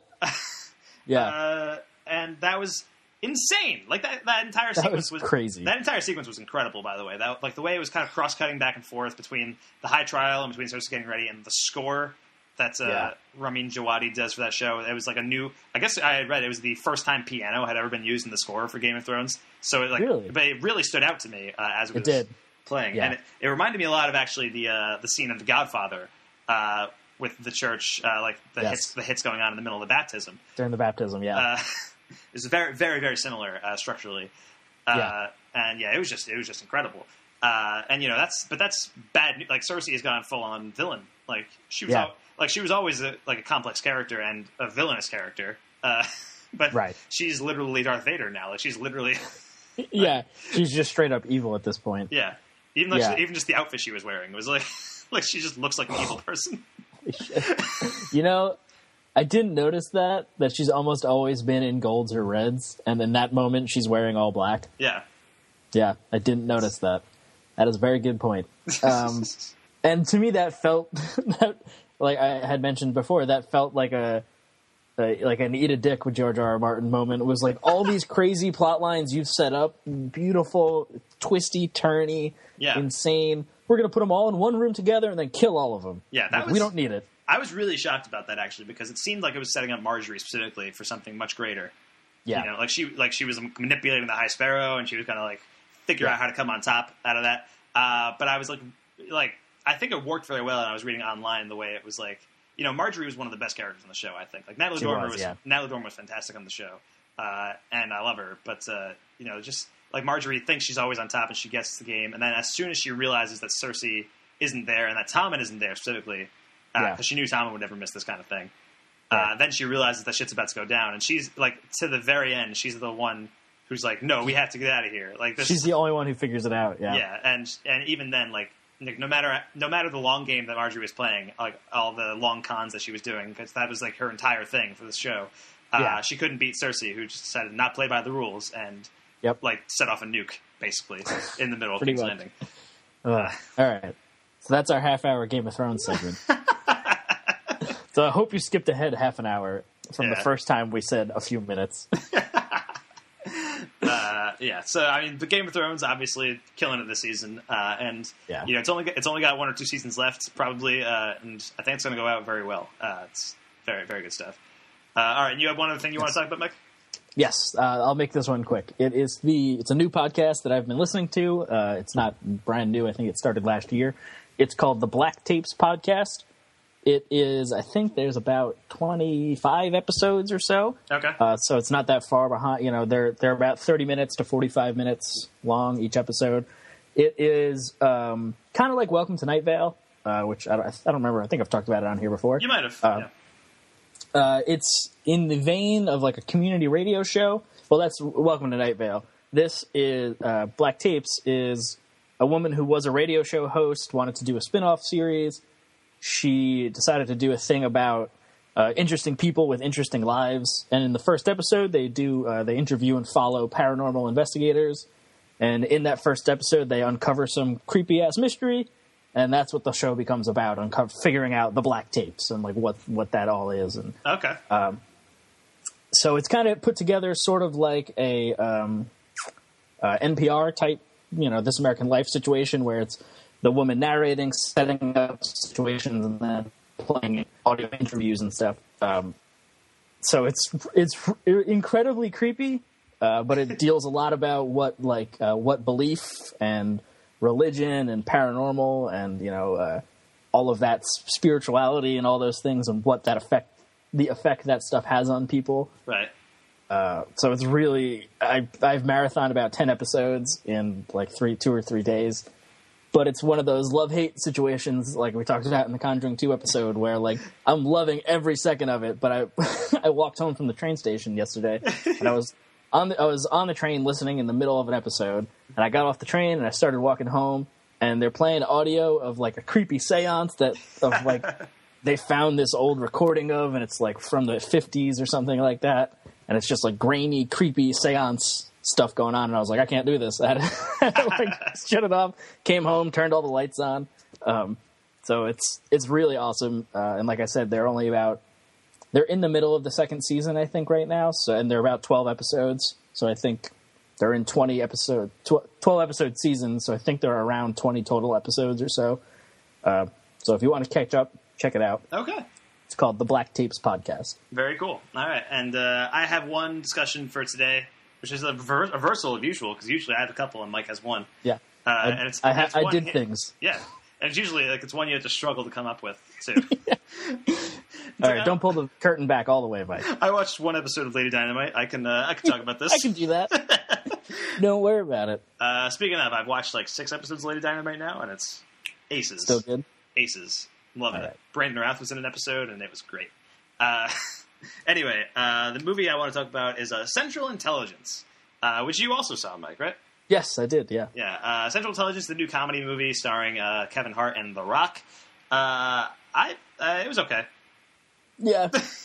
Yeah. And that was insane. That entire sequence was crazy. That entire sequence was incredible, by the way. That the way it was kind of cross-cutting back and forth between the high trial and between Cersei getting ready and the score that Ramin Djawadi does for that show. It was a new. I guess I had read it was the first time piano had ever been used in the score for Game of Thrones. So really? But it really stood out to me as it was playing, yeah. and it reminded me a lot of actually the scene of The Godfather with the church, the hits going on in the middle of the baptism during the baptism. Yeah. It's very, very, very similar structurally, and it was just incredible. And that's bad. Cersei has gone full on villain. She was always a complex character and a villainous character. But she's literally Darth Vader now. She's literally she's just straight up evil at this point. Yeah, even just the outfit she was wearing was she just looks like an evil person. I didn't notice that she's almost always been in golds or reds, and in that moment she's wearing all black. Yeah. Yeah, I didn't notice that. That is a very good point. And to me that felt, like I had mentioned before, that felt like an eat a dick with George R.R. Martin moment. It was all these crazy plot lines you've set up, beautiful, twisty, turny, insane. We're going to put them all in one room together and then kill all of them. Yeah, we don't need it. I was really shocked about that actually because it seemed like it was setting up Marjorie specifically for something much greater. Yeah, she was manipulating the High Sparrow and she was going to figure out how to come on top out of that. But I was I think it worked very well, and I was reading online the way it was Marjorie was one of the best characters on the show. I think Natalie Dormer was fantastic on the show, and I love her. But just Marjorie thinks she's always on top and she gets the game, and then as soon as she realizes that Cersei isn't there and that Tommen isn't there specifically. Because she knew Tommen would never miss this kind of thing. Then she realizes that shit's about to go down, and she's to the very end, she's the one who's no, we have to get out of here. She's the only one who figures it out. Yeah, yeah, and even then, no matter the long game that Marjorie was playing, all the long cons that she was doing, because that was her entire thing for this show. She couldn't beat Cersei, who just decided to not play by the rules and set off a nuke basically in the middle of King's Landing. All right, so that's our half-hour Game of Thrones segment. So I hope you skipped ahead half an hour from the first time we said a few minutes. So the Game of Thrones obviously killing it this season, and it's only got 1 or 2 seasons left probably, and I think it's going to go out very well. It's very, very good stuff. All right, and you have one other thing you want to talk about, Mike? Yes, I'll make this one quick. It's a new podcast that I've been listening to. It's not brand new. I think it started last year. It's called the Black Tapes Podcast. It is, I think there's about 25 episodes or so. Okay. So it's not that far behind. They're about 30 minutes to 45 minutes long each episode. It is kind of like Welcome to Night Vale, which I don't remember. I think I've talked about it on here before. You might have. It's in the vein of a community radio show. Well, that's Welcome to Night Vale. this is Black Tapes is a woman who was a radio show host, wanted to do a spin-off series. She decided to do a thing about interesting people with interesting lives. And in the first episode, they interview and follow paranormal investigators. And in that first episode, they uncover some creepy-ass mystery. And that's what the show becomes about, figuring out the Black Tapes and like what that all is. And Okay. so it's kind of put together sort of like a NPR type, This American Life situation where it's the woman narrating, setting up situations, and then playing audio interviews and stuff. So it's incredibly creepy, but it deals a lot about what belief and religion and paranormal and all of that spirituality and all those things and what the effect that stuff has on people. Right. So it's really I've marathoned about 10 episodes in like 2 or 3 days. But it's one of those love-hate situations like we talked about in the Conjuring 2 episode where, like, I'm loving every second of it, but I walked home from the train station yesterday, and I was on the train listening in the middle of an episode, and I got off the train, and I started walking home, and they're playing audio of, like, a creepy seance they found this old recording of, and it's, like, from the 50s or something like that, and it's just, like, grainy, creepy seance stuff going on, and I was like, I can't do this. I had to shut it off, came home, turned all the lights on. So it's really awesome. And like I said, they're in the middle of the second season, I think, right now. So, and they're about 12 episodes. So I think they're in 12 episode seasons. So I think they're around 20 total episodes or so. So if you want to catch up, check it out. Okay. It's called the Black Tapes Podcast. Very cool. All right. And I have one discussion for today, which is a reversal of usual, because usually I have a couple and Mike has one. Yeah. And it's I one did things. Yeah. And it's usually like it's one you have to struggle to come up with, too. All right, don't pull the curtain back all the way, Mike. I watched one episode of Lady Dynamite. I can talk about this. I can do that. Don't worry about it. Speaking of, I've watched like 6 episodes of Lady Dynamite now, and it's aces. Still good? Aces. Loving All it. right. Brandon Routh was in an episode, and it was great. Anyway, the movie I want to talk about is Central Intelligence, which you also saw, Mike, right? Yes, I did, yeah. Yeah, Central Intelligence, the new comedy movie starring Kevin Hart and The Rock. It was okay. Yeah.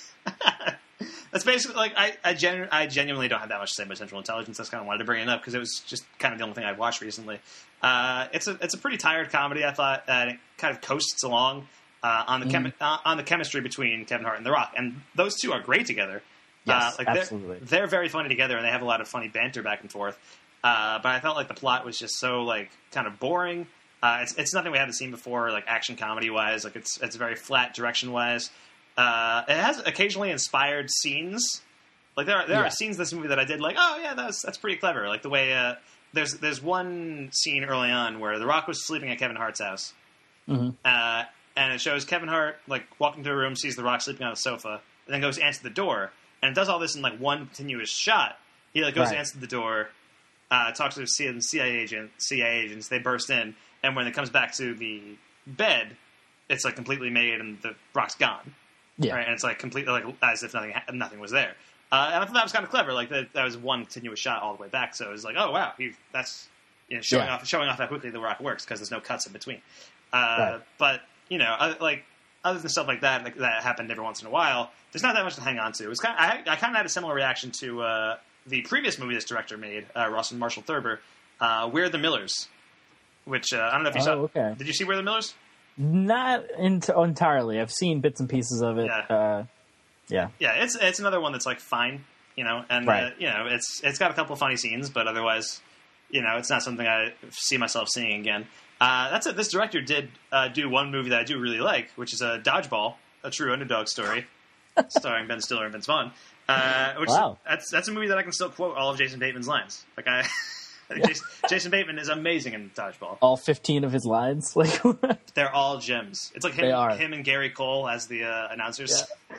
That's basically like I genuinely don't have that much to say about Central Intelligence. That's kind of wanted to bring it up because it was just kind of the only thing I've watched recently. It's a pretty tired comedy. I thought it kind of coasts along on the chemistry between Kevin Hart and The Rock, and those two are great together. Yes, absolutely. They're very funny together, and they have a lot of funny banter back and forth. But I felt like the plot was just so like kind of boring. It's nothing we haven't seen before, like action comedy wise. Like it's very flat direction wise. It has occasionally inspired scenes. Like there are scenes in this movie that I did like, oh yeah, that's pretty clever. Like the way there's one scene early on where The Rock was sleeping at Kevin Hart's house, and it shows Kevin Hart like walking through a room, sees The Rock sleeping on a sofa, and then goes to answer the door, and it does all this in like one continuous shot. He like goes to answer the door, talks to the CIA agents. They burst in, and when it comes back to the bed, it's like completely made, and The Rock's gone. Yeah, right? And it's like completely like as if nothing was there. And I thought that was kind of clever. Like that was one continuous shot all the way back. So it was like, oh wow, that's showing off how quickly The Rock works because there's no cuts in between. But like other than stuff like that happened every once in a while, there's not that much to hang on to. It was I kind of had a similar reaction to the previous movie this director made, Ross and Marshall Thurber, We're the Millers, which I don't know if you saw. Okay. Did you see We're the Millers? Not entirely. I've seen bits and pieces of it. Yeah. It's another one that's like fine, and it's got a couple of funny scenes, but otherwise, it's not something I see myself seeing again. That's it. This director did do one movie that I do really like, which is Dodgeball, a true underdog story, starring Ben Stiller and Vince Vaughn. That's a movie that I can still quote all of Jason Bateman's lines. Like Jason Bateman is amazing in Dodgeball. All 15 of his lines, like they're all gems. It's like him and Gary Cole as the announcers.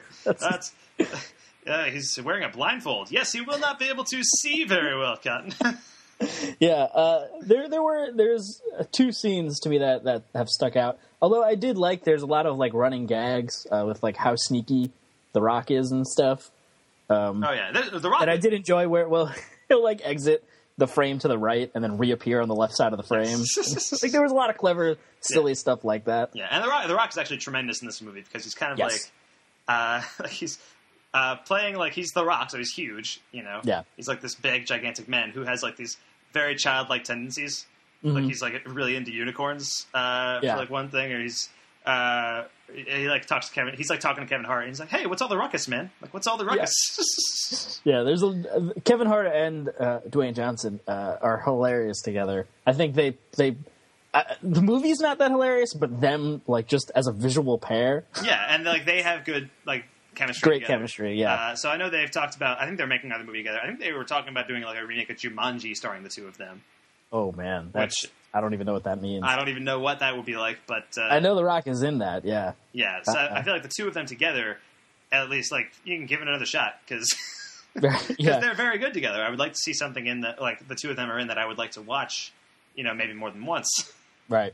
Yeah. He's wearing a blindfold. Yes, he will not be able to see very well, Cotton. There's 2 scenes to me that have stuck out. Although I did there's a lot of like running gags with like how sneaky The Rock is and stuff. The Rock. And I did enjoy where he'll like exit the frame to the right and then reappear on the left side of the frame. Like there was a lot of clever, silly stuff like that. Yeah, and The Rock is actually tremendous in this movie because he's kind of like he's playing like he's The Rock, so he's huge. You know, he's like this big, gigantic man who has like these very childlike tendencies. Like he's like really into unicorns for like one thing, or he like talks to Kevin. He's like talking to Kevin Hart, and he's like, "Hey, what's all the ruckus, man? Like, what's all the ruckus?" Yeah, there's Kevin Hart and Dwayne Johnson are hilarious together. I think they the movie's not that hilarious, but them like just as a visual pair. Yeah, and like they have good like chemistry. Great together. chemistry, yeah. So I know they've talked about. I think they're making another movie together. I think they were talking about doing like a remake of Jumanji starring the two of them. Oh man, I don't even know what that means. I don't even know what that would be like, but I know The Rock is in that. Yeah. Yeah, so I feel like the two of them together, at least like you can give it another shot because they're very good together. I would like to see something in that like the two of them are in that I would like to watch. You know, maybe more than once. Right.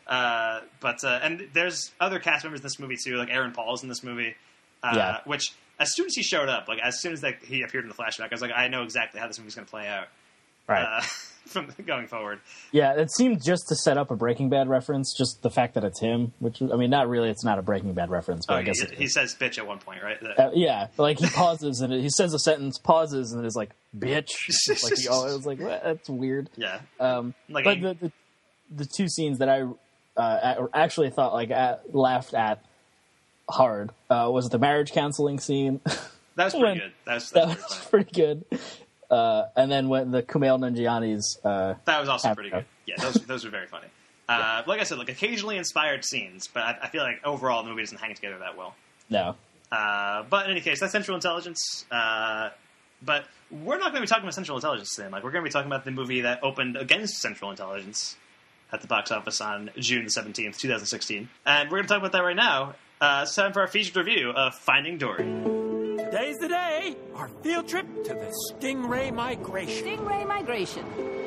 And there's other cast members in this movie too, like Aaron Paul's in this movie. Which as soon as he showed up, like as soon as he appeared in the flashback, I was like, I know exactly how this movie's going to play out. Right. From going forward. Yeah, it seemed just to set up a Breaking Bad reference, just the fact that it's him, which, I mean, not really, it's not a Breaking Bad reference, but I guess he says bitch at one point, right? Yeah, like he pauses and he says a sentence, pauses, and is like, bitch. Like he was like, what? That's weird. Yeah. But the two scenes that I actually thought, like, laughed at hard was the marriage counseling scene. That was pretty good. That was pretty good. And then when the Kumail Nanjiani's... that was also pretty good. Yeah, those were very funny. Like I said, like occasionally inspired scenes, but I feel like overall the movie doesn't hang together that well. No. But in any case, that's Central Intelligence. But we're not going to be talking about Central Intelligence today, Mike. We're going to be talking about the movie that opened against Central Intelligence at the box office on June 17th, 2016. And we're going to talk about that right now. It's time for our featured review of Finding Dory. Today's the day. Our field trip to the Stingray Migration. Stingray Migration.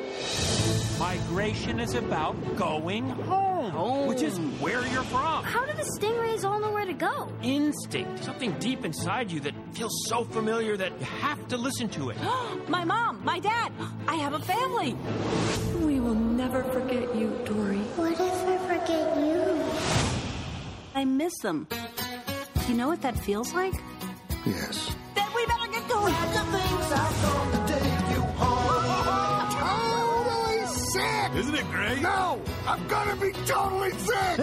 Migration is about going home, which is where you're from. How do the stingrays all know where to go? Instinct. Something deep inside you that feels so familiar that you have to listen to it. My mom, my dad. I have a family. We will never forget you, Dory. What if I forget you? I miss them. You know what that feels like? Yes. Then we better get going. Totally sick! Isn't it great? No! I'm gonna be totally sick!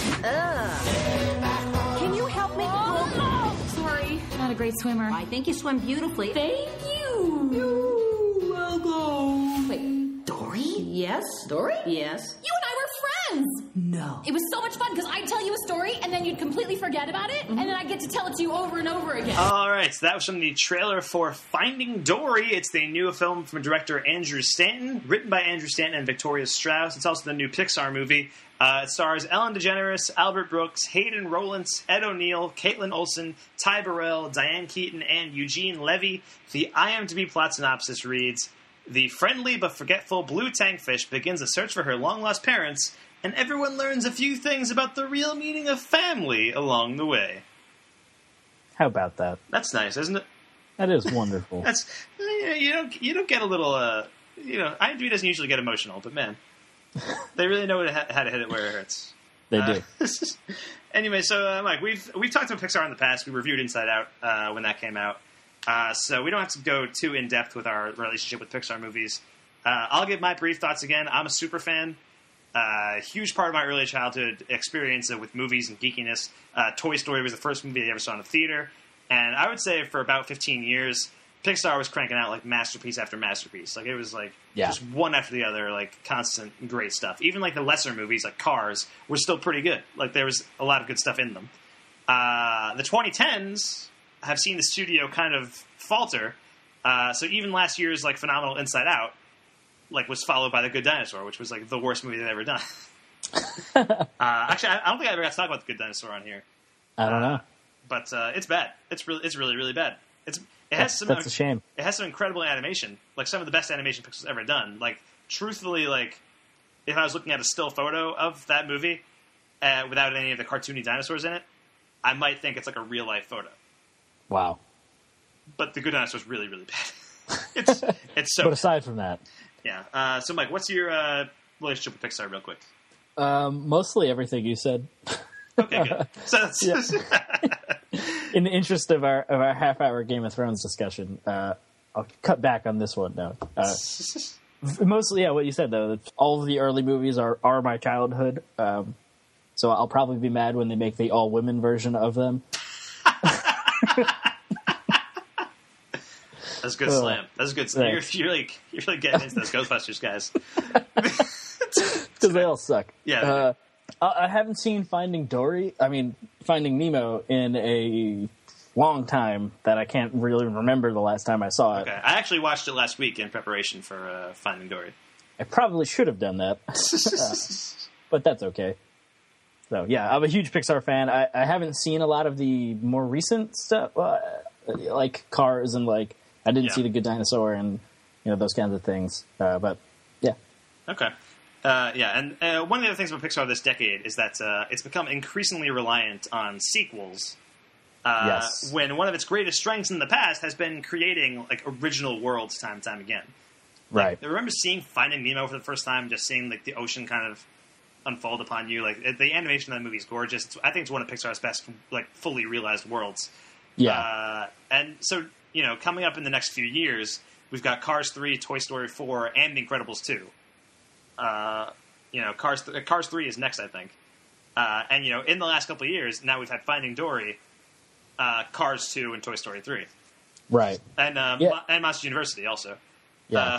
Can you help me? Sorry, not a great swimmer. I think you swim beautifully. Thank you. You're welcome. Wait, Dory? Yes? Dory? Yes. You and I were friends! No. It was so much fun because I'd tell you a story and then you'd completely forget about it and then I'd get to tell it to you over and over again. All right, so that was from the trailer for Finding Dory. It's the new film from director Andrew Stanton, written by Andrew Stanton and Victoria Strauss. It's also the new Pixar movie. It stars Ellen DeGeneres, Albert Brooks, Hayden Rowlands, Ed O'Neill, Caitlin Olsen, Ty Burrell, Diane Keaton, and Eugene Levy. The IMDb plot synopsis reads, the friendly but forgetful blue tankfish begins a search for her long-lost parents, and everyone learns a few things about the real meaning of family along the way. How about that? That's nice, isn't it? That is wonderful. That's you don't get a little IMDb doesn't usually get emotional, but man, they really know how to hit it where it hurts. They do. Anyway, so Mike, we've talked about Pixar in the past. We reviewed Inside Out when that came out, so we don't have to go too in depth with our relationship with Pixar movies. I'll give my brief thoughts again. I'm a super fan. Huge part of my early childhood experience with movies and geekiness. Toy Story was the first movie I ever saw in a theater, and I would say for about 15 years, Pixar was cranking out like masterpiece after masterpiece. Like it was like just one after the other, like constant great stuff. Even like the lesser movies like Cars were still pretty good. Like there was a lot of good stuff in them. The 2010s have seen the studio kind of falter. So even last year's like phenomenal Inside Out like was followed by The Good Dinosaur, which was like the worst movie they've ever done. Actually, I don't think I ever got to talk about The Good Dinosaur on here. I don't know, but it's bad. It's really really bad. That's a shame. It has some incredible animation, like some of the best animation Pixar's ever done. Like truthfully, like if I was looking at a still photo of that movie without any of the cartoony dinosaurs in it, I might think it's like a real life photo. Wow. But The Good Dinosaur is really really bad. It's so. But aside from that. Yeah. So, Mike, what's your relationship with Pixar, real quick? Mostly everything you said. Okay, good. So that's In the interest of our half-hour Game of Thrones discussion, I'll cut back on this one now. Mostly, yeah, what you said, though. All of the early movies are my childhood, so I'll probably be mad when they make the all-women version of them. That's a good slam. That's a good slam. Right. You're really getting into those Ghostbusters guys. Because they all suck. Yeah. I haven't seen Finding Nemo in a long time that I can't really remember the last time I saw it. Okay. I actually watched it last week in preparation for Finding Dory. I probably should have done that. But that's okay. So, yeah, I'm a huge Pixar fan. I haven't seen a lot of the more recent stuff, like Cars, and like I didn't see The Good Dinosaur and those kinds of things. But, yeah. Okay. And one of the other things about Pixar this decade is that it's become increasingly reliant on sequels. Yes. When one of its greatest strengths in the past has been creating like original worlds time and time again. Right. I remember seeing Finding Nemo for the first time, just seeing like the ocean kind of unfold upon you. Like the animation of that movie is gorgeous. I think it's one of Pixar's best like fully realized worlds. Yeah. And so coming up in the next few years, we've got Cars 3, Toy Story 4, and The Incredibles 2. Cars 3 is next, I think. And in the last couple of years, now we've had Finding Dory, Cars 2, and Toy Story 3. Right. And Monsters University also. Yeah.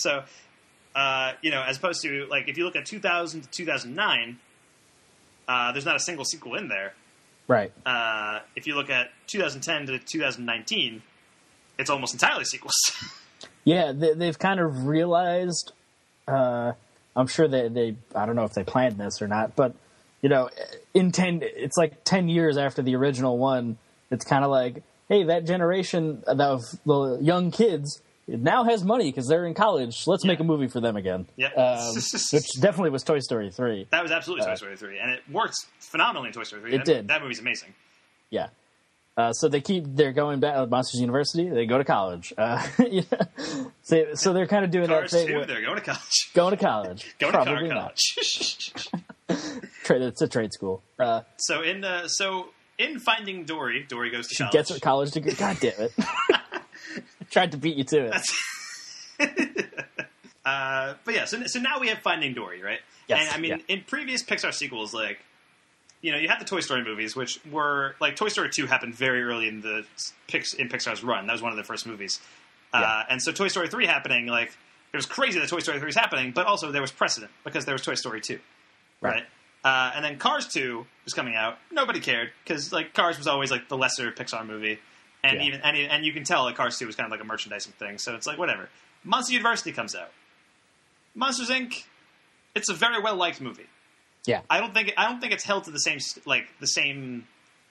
As opposed to, like, if you look at 2000 to 2009, there's not a single sequel in there. Right. If you look at 2010 to 2019, it's almost entirely sequels. Yeah, they've kind of realized, I'm sure they I don't know if they planned this or not, but, it's like 10 years after the original one, it's kind of like, hey, that generation of the young kids now has money because they're in college. Let's make a movie for them again. Yeah. Which definitely was Toy Story 3. That was absolutely Toy Story 3, and it works phenomenally in Toy Story 3. It did. That movie's amazing. Yeah. So they're going back, Monsters University, they go to college. So they're kind of doing Cars that thing. 2, they're going to college. Going to college. Going to Probably college. It's a trade school. So in Finding Dory, Dory goes to She college. gets her college degree. God damn it. Tried to beat you to it. But yeah, so now we have Finding Dory, right? Yes, And I mean, in previous Pixar sequels, like, you had the Toy Story movies, which were, like, Toy Story 2 happened very early in Pixar's run. That was one of the first movies. And so Toy Story 3 happening, like, it was crazy that Toy Story 3 was happening, but also there was precedent, because there was Toy Story 2. Right? And then Cars 2 was coming out. Nobody cared, because, like, Cars was always, like, the lesser Pixar movie. And and you can tell that Cars 2 was kind of like a merchandising thing, so it's like, whatever. Monsters University comes out. Monsters, Inc., it's a very well-liked movie. Yeah. I don't think it's held to the same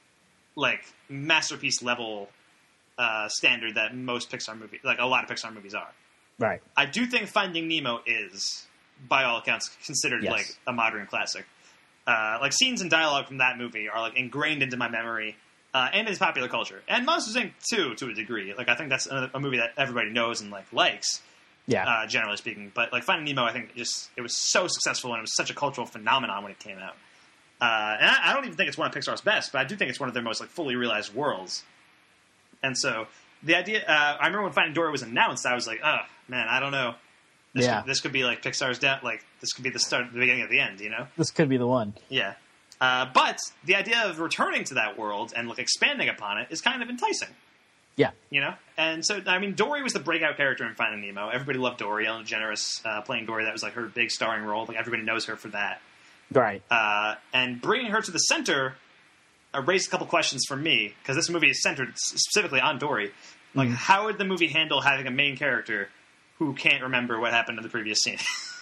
masterpiece level standard that most Pixar movies, like a lot of Pixar movies are. Right. I do think Finding Nemo is, by all accounts, considered like a modern classic. Like scenes and dialogue from that movie are like ingrained into my memory and into popular culture. And Monsters Inc. too, to a degree. Like I think that's a movie that everybody knows and like likes. Yeah. Generally speaking, but like Finding Nemo, I think it was so successful and it was such a cultural phenomenon when it came out. And I don't even think it's one of Pixar's best, but I do think it's one of their most like fully realized worlds. And so the idea, I remember when Finding Dory was announced, I was like, oh man, I don't know. This could be like Pixar's this could be the start, the beginning of the end, This could be the one. Yeah. But the idea of returning to that world and like expanding upon it is kind of enticing. Yeah. And so, I mean, Dory was the breakout character in Finding Nemo. Everybody loved Dory. Ellen DeGeneres playing Dory. That was like her big starring role. Like everybody knows her for that. Right. And bringing her to the center raised a couple questions for me, because this movie is centered specifically on Dory. Like, how would the movie handle having a main character who can't remember what happened in the previous scene?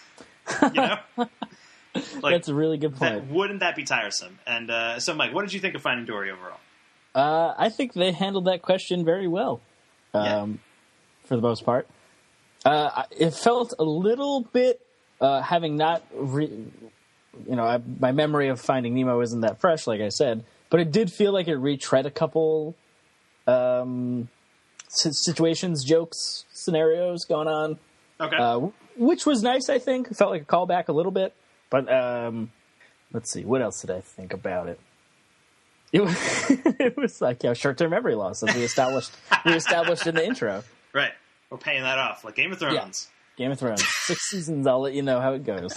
Like, that's a really good point. Wouldn't that be tiresome? And so, Mike, what did you think of Finding Dory overall? I think they handled that question very well, for the most part. It felt a little bit, having not, my memory of Finding Nemo isn't that fresh, like I said, but it did feel like it retread a couple situations, jokes, scenarios going on. Okay. which was nice. I think it felt like a callback a little bit, but let's see, what else did I think about it? It was, it was like short-term memory loss, as we established in the intro. Right, we're paying that off like Game of Thrones. Yeah. Game of Thrones, 6 seasons. I'll let you know how it goes.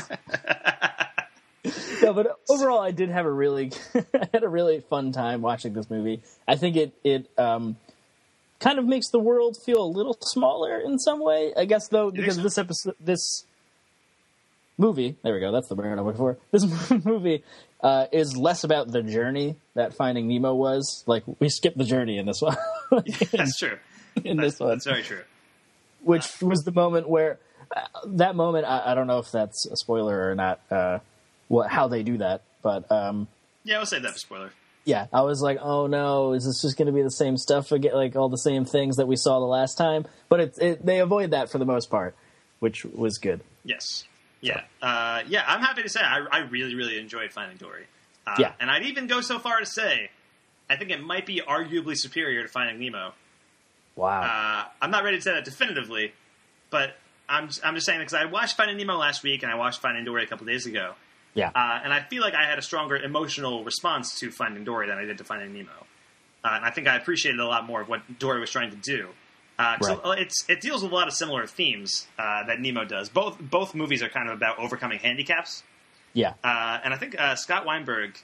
No, but overall, I did have I had a really fun time watching this movie. I think it kind of makes the world feel a little smaller in some way. I guess though, because this movie, there we go. That's the word I'm looking for. This movie is less about the journey that Finding Nemo was. Like, we skipped the journey in this one. That's true. This one, that's very true. Which was the moment where that moment. I don't know if that's a spoiler or not. How they do that, but yeah, we'll save that for spoiler. Yeah, I was like, oh no, is this just going to be the same stuff again, like all the same things that we saw the last time? But they avoid that for the most part, which was good. Yes. Yeah. I'm happy to say I really, really enjoyed Finding Dory. And I'd even go so far to say I think it might be arguably superior to Finding Nemo. Wow. I'm not ready to say that definitively, but I'm just saying that because I watched Finding Nemo last week and I watched Finding Dory a couple days ago. Yeah. And I feel like I had a stronger emotional response to Finding Dory than I did to Finding Nemo. And I think I appreciated a lot more of what Dory was trying to do. Right. It deals with a lot of similar themes that Nemo does. Both movies are kind of about overcoming handicaps. Yeah. And I think Scott Weinberg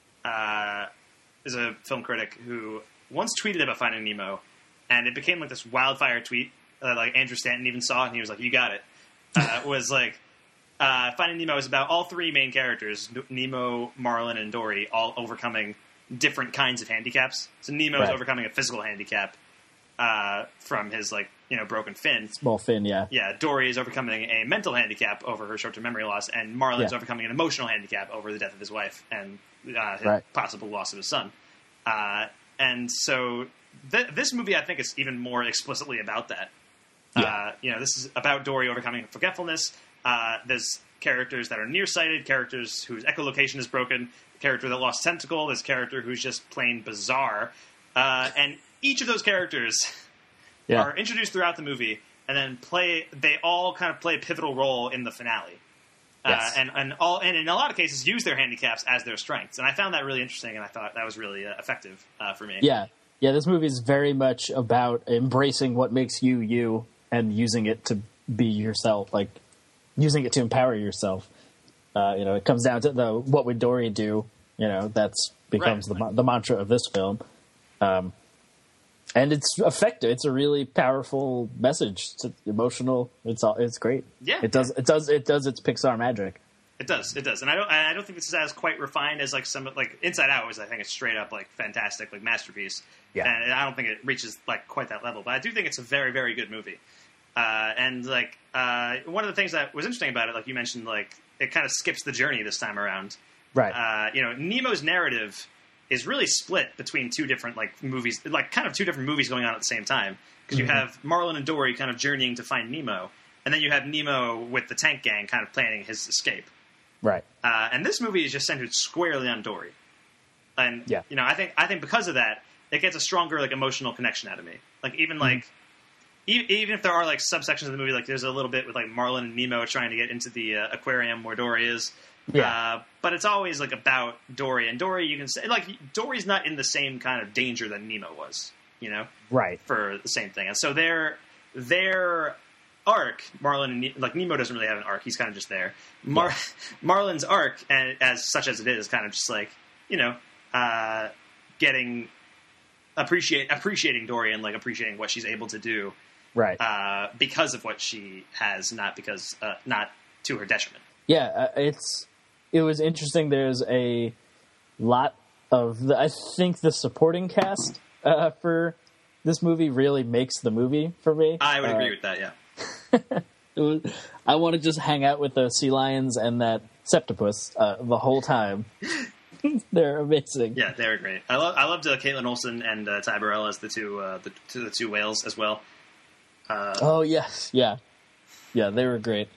is a film critic who once tweeted about Finding Nemo, and it became like this wildfire tweet. Like Andrew Stanton even saw it, and he was like, "You got it." Was like. Finding Nemo is about all three main characters, Nemo, Marlin, and Dory, all overcoming different kinds of handicaps. So Nemo is overcoming a physical handicap from his broken fin. Small fin, yeah. Yeah, Dory is overcoming a mental handicap over her short-term memory loss, and Marlin's overcoming an emotional handicap over the death of his wife and his possible loss of his son. And so this movie, I think, is even more explicitly about that. Yeah. This is about Dory overcoming forgetfulness. There's characters that are nearsighted, characters whose echolocation is broken, a character that lost tentacle, there's a character who's just plain bizarre. And each of those characters are introduced throughout the movie, and then they all kind of play a pivotal role in the finale. Yes. And in a lot of cases use their handicaps as their strengths. And I found that really interesting, and I thought that was really effective for me. Yeah. Yeah, this movie is very much about embracing what makes you, you, and using it to be yourself, like using it to empower yourself. It comes down to what would Dory do? That's becomes the mantra of this film. And it's effective. It's a really powerful message. It's emotional. It's great. Yeah. It does its Pixar magic. It does, and I don't think this is as quite refined as some Inside Out was. I think it's straight up fantastic, masterpiece. Yeah, and I don't think it reaches quite that level, but I do think it's a very, very good movie. And one of the things that was interesting about it, like you mentioned, it kind of skips the journey this time around. Right. Nemo's narrative is really split between two different movies, kind of two different movies going on at the same time. Because you have Marlin and Dory kind of journeying to find Nemo, and then you have Nemo with the tank gang kind of planning his escape. Right. And this movie is just centered squarely on Dory. And, I think because of that, it gets a stronger, emotional connection out of me. Even if there are, subsections of the movie, there's a little bit with, Marlin and Nemo trying to get into the aquarium where Dory is. Yeah. But it's always, about Dory. And Dory, you can say, Dory's not in the same kind of danger that Nemo was, Right. For the same thing. And so their arc, Marlin and Nemo doesn't really have an arc. He's kind of just there. Marlin's arc, and as such as it is kind of just appreciating Dory and appreciating what she's able to do, right? Because of what she has, not to her detriment. Yeah, it was interesting. There's a lot of I think the supporting cast for this movie really makes the movie for me. I would agree with that. Yeah. I want to just hang out with the sea lions and that septopus the whole time. They're amazing. Yeah, they're great. I loved Caitlin Olsen and Ty Burrell as the two whales as well. Oh yes, yeah, they were great.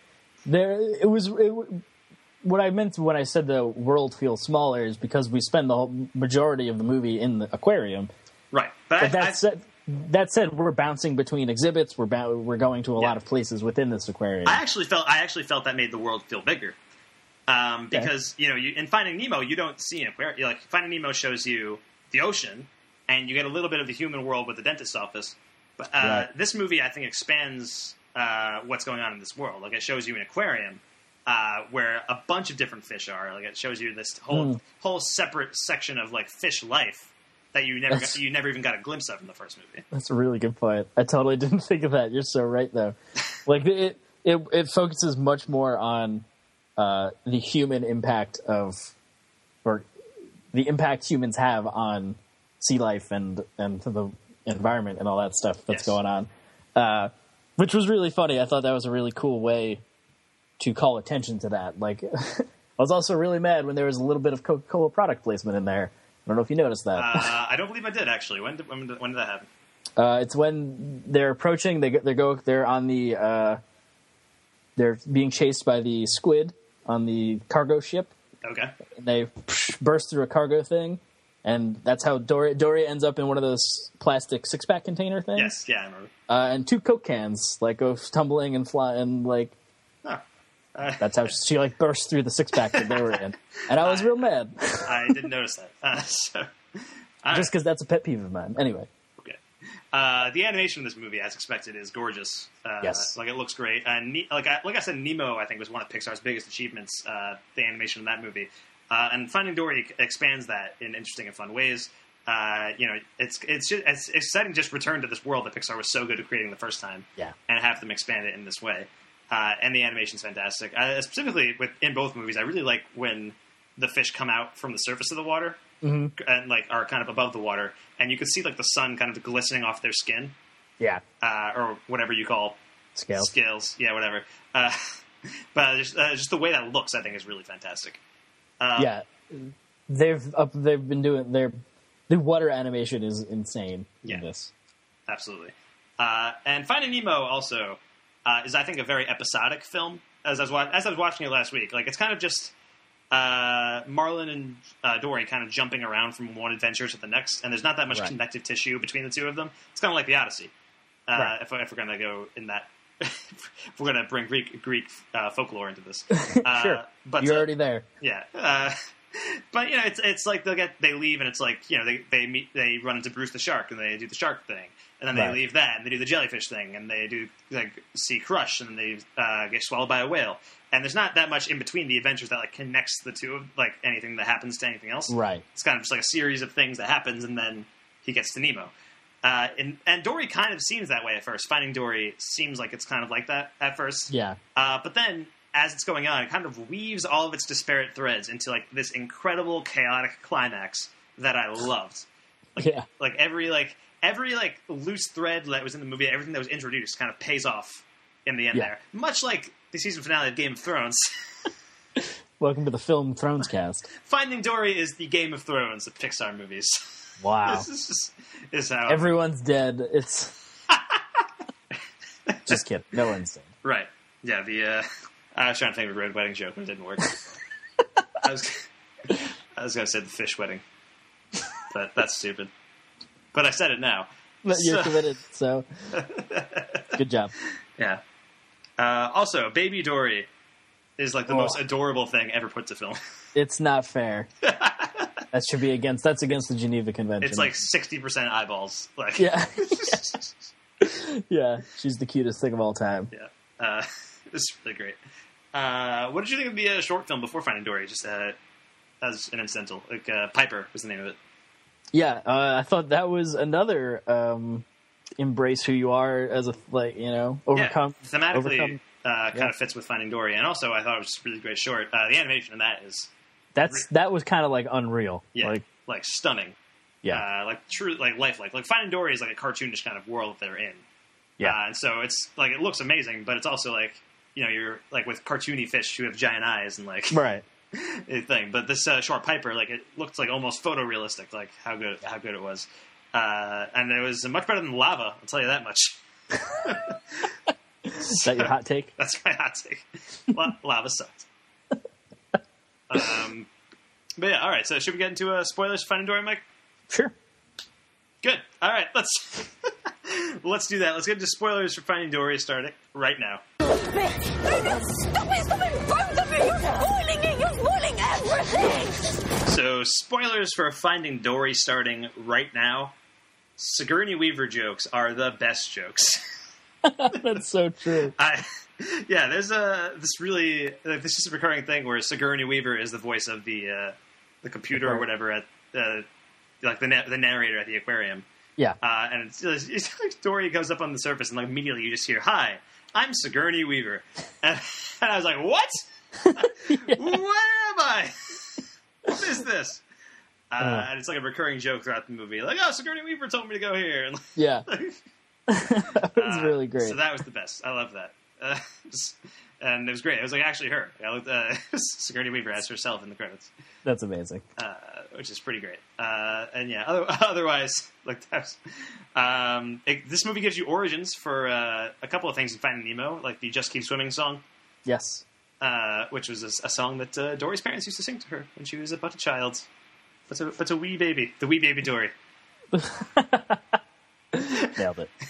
What I meant when I said the world feels smaller is because we spend the whole majority of the movie in the aquarium. Right, but that said, we're bouncing between exhibits. We're going to a lot of places within this aquarium. I actually felt that made the world feel bigger. Because in Finding Nemo, you don't see an aquarium. Like Finding Nemo shows you the ocean, and you get a little bit of the human world with the dentist's office. But this movie, I think, expands what's going on in this world. Like it shows you an aquarium where a bunch of different fish are. Like it shows you this whole separate section of like fish life that you never even got a glimpse of in the first movie. That's a really good point. I totally didn't think of that. You're so right, though. Like it focuses much more on the human impact or the impact humans have on sea life and the environment and all that stuff that's going on, which was really funny. I thought that was a really cool way to call attention to that. Like, I was also really mad when there was a little bit of Coca-Cola product placement in there. I don't know if you noticed that. I don't believe I did, actually. When did that happen? It's when they're approaching. They're on the. They're being chased by the squid on the cargo ship. Okay. And they burst through a cargo thing, and that's how Dory ends up in one of those plastic 6-pack container things. Yes, yeah, I remember. And 2 Coke cans go tumbling and fly, and that's how she burst through the 6-pack that they were in. And I was real mad. I didn't notice that. Just because that's a pet peeve of mine. Anyway. Okay. The animation in this movie, as expected, is gorgeous. Yes. Like, it looks great. And like I said, Nemo, I think, was one of Pixar's biggest achievements, the animation in that movie. And Finding Dory expands that in interesting and fun ways. It's exciting just return to this world that Pixar was so good at creating the first time. Yeah. And have them expand it in this way. And the animation's fantastic. Specifically, in both movies, I really like when the fish come out from the surface of the water and are kind of above the water, and you can see the sun kind of glistening off their skin. Yeah. Or whatever you call scales. Yeah, whatever. But just the way that looks, I think, is really fantastic. They've been doing the water animation is insane in this. Absolutely. And Finding Nemo also is, I think, a very episodic film. As I was watching it last week, it's kind of just Marlin and Dory kind of jumping around from one adventure to the next, and there's not that much connective tissue between the two of them. It's kind of like the Odyssey. If we're going to go in that, if we're going to bring Greek folklore into this, sure. But you're already there. Yeah. But it's like they leave, and it's like they run into Bruce the shark, and they do the shark thing, and then they leave that, and they do the jellyfish thing, and they do see Crush, and they get swallowed by a whale, and there's not that much in between the adventures that connects the two of anything that happens to anything else. Right. It's kind of just a series of things that happens, and then he gets to Nemo. And Dory kind of seems that way at first. Finding Dory seems like it's kind of like that at first. Yeah. But then, as it's going on, it kind of weaves all of its disparate threads into this incredible chaotic climax that I loved. Every loose thread that was in the movie, everything that was introduced kind of pays off in the end there. Much like the season finale of Game of Thrones. Welcome to the Film Thrones cast. Finding Dory is the Game of Thrones of Pixar movies. Wow. This is how everyone's dead. It's just kidding. No one's dead. Right. Yeah. I was trying to think of a Red Wedding joke, but it didn't work. I was going to say the fish wedding, but that's stupid. But I said it now. But you're committed, so good job. Yeah. Also, Baby Dory is the most adorable thing ever put to film. It's not fair. That should be against the Geneva Convention. It's 60% eyeballs. Yeah. Yeah, she's the cutest thing of all time. Yeah. It's really great. What did you think of the short film before Finding Dory? Just as an incidental. Piper was the name of it. Yeah, I thought that was another embrace who you are as overcome. Yeah, thematically kind of fits with Finding Dory. And also, I thought it was just a really great short. The animation in that is... That was kind of unreal. Yeah, stunning. Yeah. True, lifelike. Finding Dory is a cartoonish kind of world that they're in. Yeah. And so it's it looks amazing, but it's also you're with cartoony fish who have giant eyes and right thing. But this short Piper, it looked almost photorealistic, how good it was. And it was much better than Lava, I'll tell you that much. Is that your hot take? That's my hot take. Lava sucked. But yeah, all right. So should we get into spoilers for Finding Dory, Mike? Sure. Good. All right. Let's Let's do that. Let's get into spoilers for Finding Dory starting right now. Stop it, both of you! You're spoiling it! You're spoiling everything! So, spoilers for Finding Dory starting right now. Sigourney Weaver jokes are the best jokes. That's so true. There's this is a recurring thing where Sigourney Weaver is the voice of the computer or whatever at like the narrator at the aquarium. Yeah. And it's like Dory goes up on the surface and like immediately you just hear, "Hi, I'm Sigourney Weaver," and I was like, "What? Where am I? What is this?" And it's like a recurring joke throughout the movie, like, "Oh, Sigourney Weaver told me to go here." And yeah, that was really great. So that was the best. I love that. And it was great. It was like actually her. I looked, Sigourney Weaver as herself in the credits. That's amazing. Which is pretty great. And yeah, otherwise, like that's, this movie gives you origins for a couple of things in Finding Nemo, like the "Just Keep Swimming" song. Yes. Which was a song that Dory's parents used to sing to her when she was but a child. But a wee baby. The wee baby Dory. Nailed it.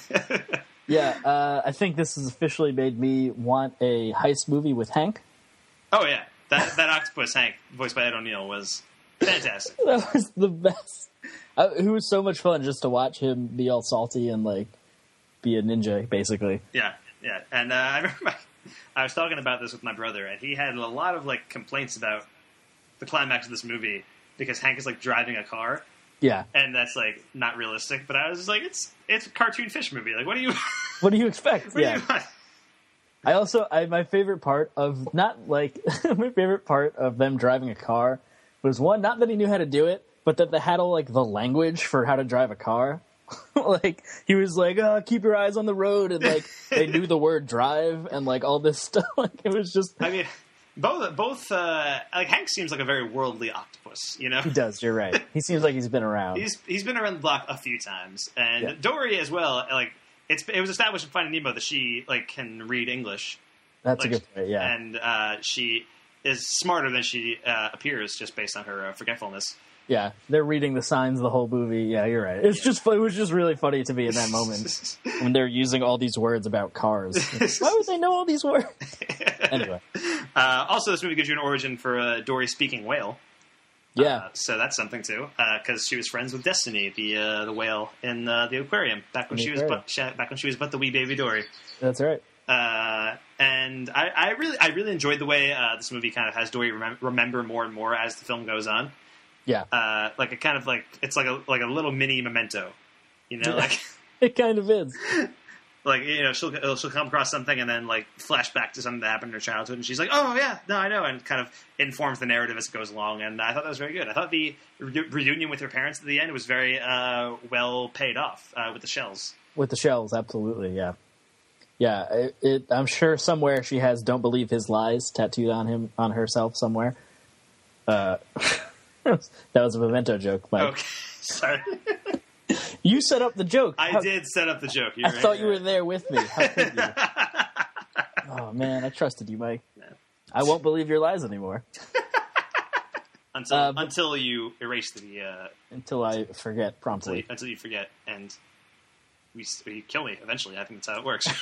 Yeah, I think this has officially made me want a heist movie with Hank. Oh, yeah. That octopus Hank, voiced by Ed O'Neill, was fantastic. That was the best. It was so much fun just to watch him be all salty and, like, be a ninja, basically. Yeah, yeah. And I remember I was talking about this with my brother, and he had a lot of, like, complaints about the climax of this movie because Hank is, like, driving a car. Yeah. And that's, like, not realistic. But I was just like, it's a cartoon fish movie. Like, what do you... What do you expect? What do you want? My favorite part of, not, like, my favorite part of them driving a car was, one, not that he knew how to do it, but that they had all, like, the language for how to drive a car. Like, he was like, "Oh, keep your eyes on the road," and, like, they knew the word drive and, like, all this stuff. Like, it was just... I mean... Both like Hank seems like a very worldly octopus, you know? He does, you're right. He seems like he's been around. He's been around the block a few times. And Dory as well, like, it was established in Finding Nemo that she, like, can read English. That's like, a good point, yeah. And she is smarter than she appears just based on her forgetfulness. Yeah, they're reading the signs the whole movie. Yeah, you're right. It was just really funny to me in that moment when they're using all these words about cars. Why would they know all these words? Anyway. Also, this movie gives you an origin for Dory speaking whale. Yeah. So that's something too, because she was friends with Destiny, the whale in the aquarium back when she was but the wee baby Dory. That's right. And I really enjoyed the way this movie kind of has Dory remember more and more as the film goes on. Yeah. Like it kind of like it's like a little mini Memento, you know, like it kind of is. Like, you know, she'll come across something and then like flash back to something that happened in her childhood, and she's like, "Oh yeah, no, I know," and kind of informs the narrative as it goes along. And I thought that was very good. I thought the reunion with her parents at the end was very well paid off with the shells. With the shells, absolutely, yeah. Yeah, I'm sure somewhere she has "Don't believe his lies" tattooed on herself somewhere. That was a Memento joke, Mike. Okay, sorry. You set up the joke. I did set up the joke. I thought you were there with me. How could you? Oh, man, I trusted you, Mike. No. I won't believe your lies anymore. Until you erase the... until I forget promptly. Until you forget, and you kill me eventually. I think that's how it works.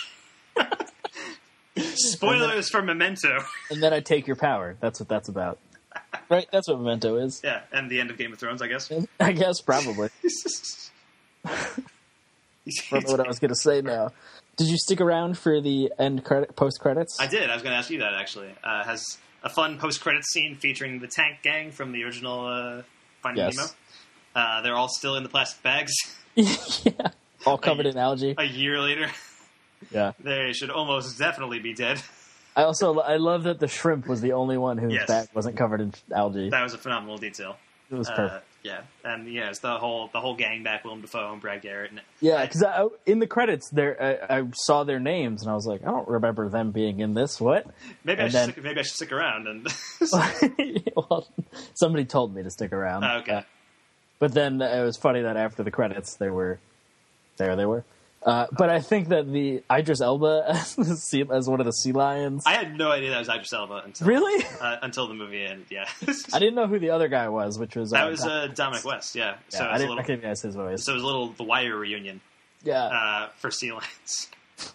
Spoilers for Memento. And then I take your power. That's what that's about. Right? That's what Memento is. Yeah, and the end of Game of Thrones, I guess. I guess, probably. I don't know what I was going to say now. Did you stick around for the post credits? I did. I was going to ask you that, actually. Has a fun post credits scene featuring the tank gang from the original Finding Nemo. They're all still in the plastic bags. Yeah, all covered in algae. A year later. Yeah. They should almost definitely be dead. I love that the shrimp was the only one whose back wasn't covered in algae. That was a phenomenal detail. It was perfect. Yeah, and it's the whole gang back, Willem Dafoe and Brad Garrett. And because in the credits there, I saw their names and I was like, I don't remember them being in this. What? Maybe I should stick around and. Well, somebody told me to stick around. Oh, okay. But then it was funny that after the credits, they were. But I think that the Idris Elba as one of the sea lions. I had no idea that was Idris Elba until the movie ended. Yeah, I didn't know who the other guy was, which was Dominic West. Yeah, so I didn't recognize his voice. So it was a little The Wire reunion. for sea lions.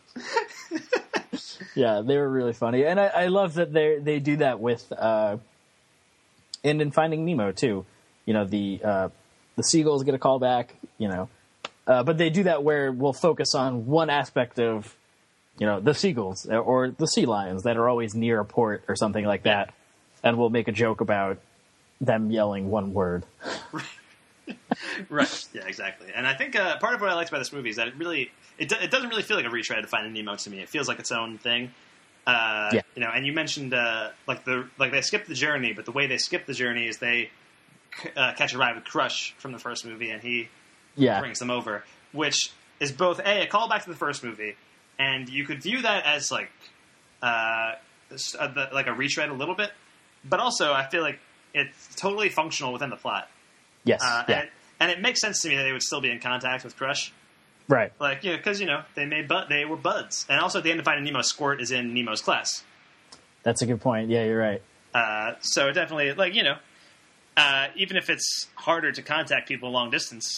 Yeah, they were really funny, and I love that they do that with and in Finding Nemo too. You know, the seagulls get a call back. You know, but they do that where we'll focus on one aspect of, you know, the seagulls or the sea lions that are always near a port or something like that, and we'll make a joke about them yelling one word. Right. Yeah, exactly. And I think part of what I liked about this movie is that it doesn't really feel like a retread of Finding Nemo to me. It feels like its own thing. You know, and you mentioned like they skip the journey, but the way they skip the journey is they catch a ride with Crush from the first movie, and he brings them over, which is both a callback to the first movie, and you could view that as like a retread a little bit, but also I feel like it's totally functional within the plot. Yes, and it makes sense to me that they would still be in contact with Crush. Right. Like, because, you know, they were buds. And also at the end of Finding Nemo, Squirt is in Nemo's class. That's a good point. Yeah, you're right. So definitely, like, you know, even if it's harder to contact people long distance,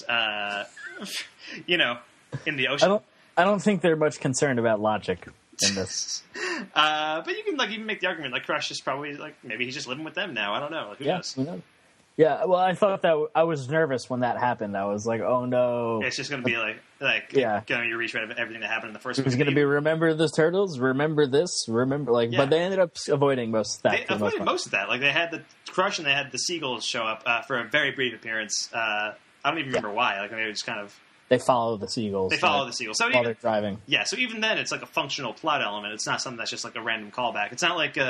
you know, in the ocean. I don't think they're much concerned about logic in this. But you can even make the argument, like, Crush is probably, like, maybe he's just living with them now. I don't know. Like, who knows? Who knows? Yeah, well, I thought that I was nervous when that happened. I was like, "Oh no!" It's just going to be going to retread of everything that happened in the first movie. It was going to be remember the turtles, remember this, remember but they ended up avoiding most of that. They avoided most of that. Like they had the Crush and they had the seagulls show up for a very brief appearance. I don't even remember why. Like they just kind of follow the seagulls. They follow the seagulls. So while they're driving. Yeah. So even then, it's like a functional plot element. It's not something that's just like a random callback. It's not like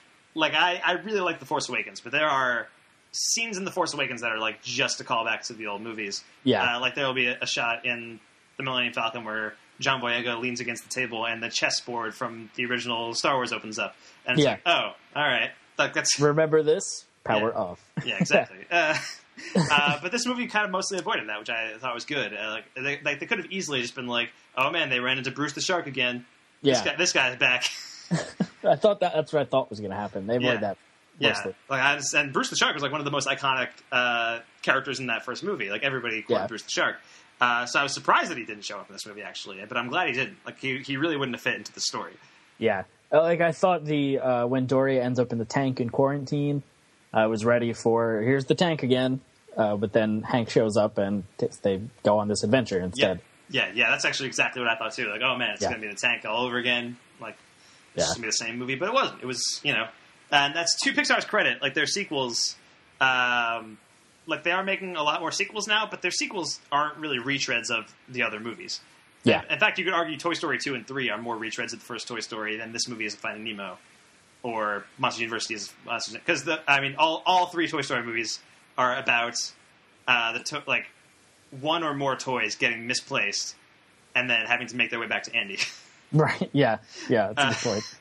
I really like The Force Awakens, but there are scenes in The Force Awakens that are like just a callback to the old movies. Yeah. Like there will be a shot in The Millennium Falcon where John Boyega leans against the table and the chessboard from the original Star Wars opens up. And it's like, oh, all right. Like that's remember this? Power off. Yeah, exactly. But this movie kind of mostly avoided that, which I thought was good. They could have easily just been like, oh man, they ran into Bruce the Shark again. Yeah. This guy's back. I thought that's what I thought was going to happen. They avoided that. Mostly. Yeah, and Bruce the Shark was like one of the most iconic characters in that first movie. Like everybody quoted Bruce the Shark. So I was surprised that he didn't show up in this movie, actually. But I'm glad he didn't. Like he really wouldn't have fit into the story. Yeah, like I thought when Dory ends up in the tank in quarantine, I was ready for here's the tank again. But then Hank shows up and they go on this adventure instead. Yeah. That's actually exactly what I thought too. Like, oh man, it's going to be the tank all over again. Like it's going to be the same movie, but it wasn't. It was And that's to Pixar's credit. Like their sequels, like they are making a lot more sequels now, but their sequels aren't really retreads of the other movies. Yeah. In fact, you could argue Toy Story 2 and 3 are more retreads of the first Toy Story than this movie is of Finding Nemo, or Monsters University is. Because all three Toy Story movies are about like one or more toys getting misplaced and then having to make their way back to Andy. Right. Yeah. That's a good point.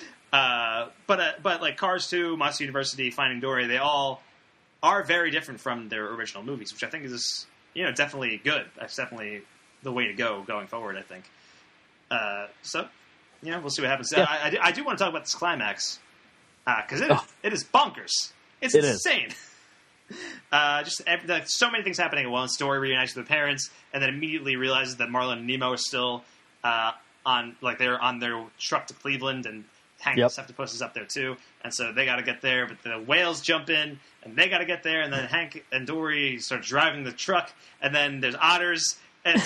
But like Cars 2, Monsters University, Finding Dory, they all are very different from their original movies, which I think is definitely good. That's definitely the way to go going forward, I think. So we'll see what happens. Yeah. I do want to talk about this climax because it is bonkers. It's insane. So many things happening at once. Dory reunites with her parents, and then immediately realizes that Marlin and Nemo are still they're on their truck to Cleveland, and Hank and Septipus is up there too, and so they got to get there. But the whales jump in, and they got to get there, and then Hank and Dory start driving the truck, and then there's otters, and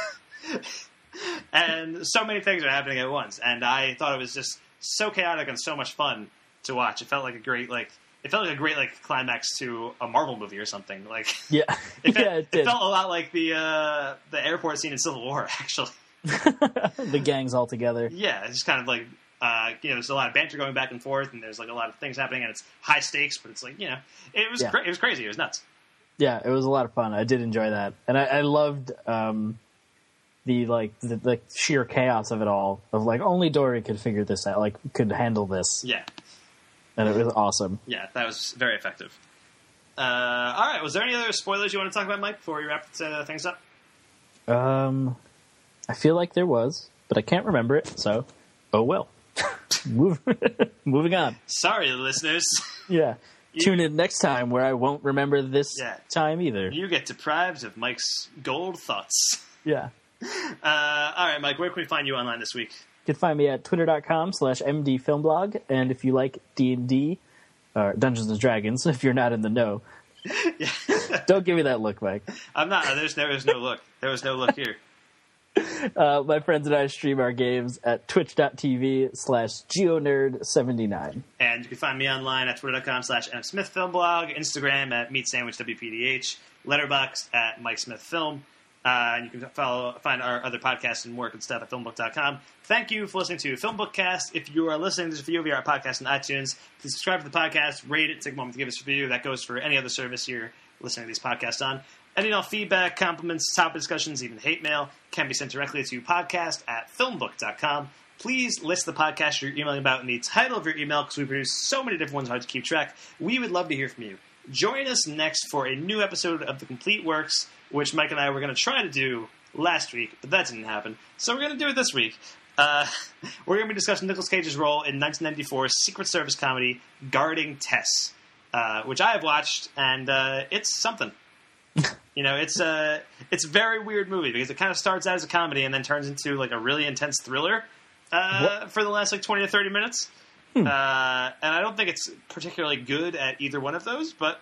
and so many things are happening at once. And I thought it was just so chaotic and so much fun to watch. It felt like a great climax to a Marvel movie or something. Like it felt a lot like the airport scene in Civil War, actually. The gangs all together. Yeah, it's just kind of like there's a lot of banter going back and forth, and there's like a lot of things happening, and it's high stakes, but it's like it was it was crazy, it was nuts. Yeah, it was a lot of fun. I did enjoy that, and I loved the sheer chaos of it all. Of like only Dory could figure this out, like could handle this. Yeah, and it was awesome. Yeah, that was very effective. All right, was there any other spoilers you want to talk about, Mike, before we wrap things up? I feel like there was, but I can't remember it, so oh well. Moving on. Sorry, listeners. Yeah. Tune in next time where I won't remember this time either. You get deprived of Mike's gold thoughts. Yeah. All right, Mike, where can we find you online this week? You can find me at twitter.com/mdfilmblog, and if you like D&D, or Dungeons & Dragons, if you're not in the know, don't give me that look, Mike. I'm not. There's no look. There was no look here. My friends and I stream our games at twitch.tv/geonerd79. And you can find me online at twitter.com/msmithfilmblog, Instagram at meatsandwichwpdh, Letterboxd at Mike Smith Film. And you can find our other podcasts and work and stuff at filmbook.com. Thank you for listening to Filmbookcast. If you are listening to this video via our podcast on iTunes, please subscribe to the podcast, rate it, take a moment to give us a review. That goes for any other service you're listening to these podcasts on. Any and all feedback, compliments, topic discussions, even hate mail can be sent directly to podcast@filmbook.com. Please list the podcast you're emailing about in the title of your email because we produce so many different ones, hard to keep track. We would love to hear from you. Join us next for a new episode of The Complete Works, which Mike and I were going to try to do last week, but that didn't happen. So we're going to do it this week. We're going to be discussing Nicolas Cage's role in 1994's Secret Service comedy Guarding Tess, which I have watched, and it's something. You know, it's a very weird movie because it kind of starts out as a comedy and then turns into like a really intense thriller for the last like 20 to 30 minutes. And I don't think it's particularly good at either one of those, but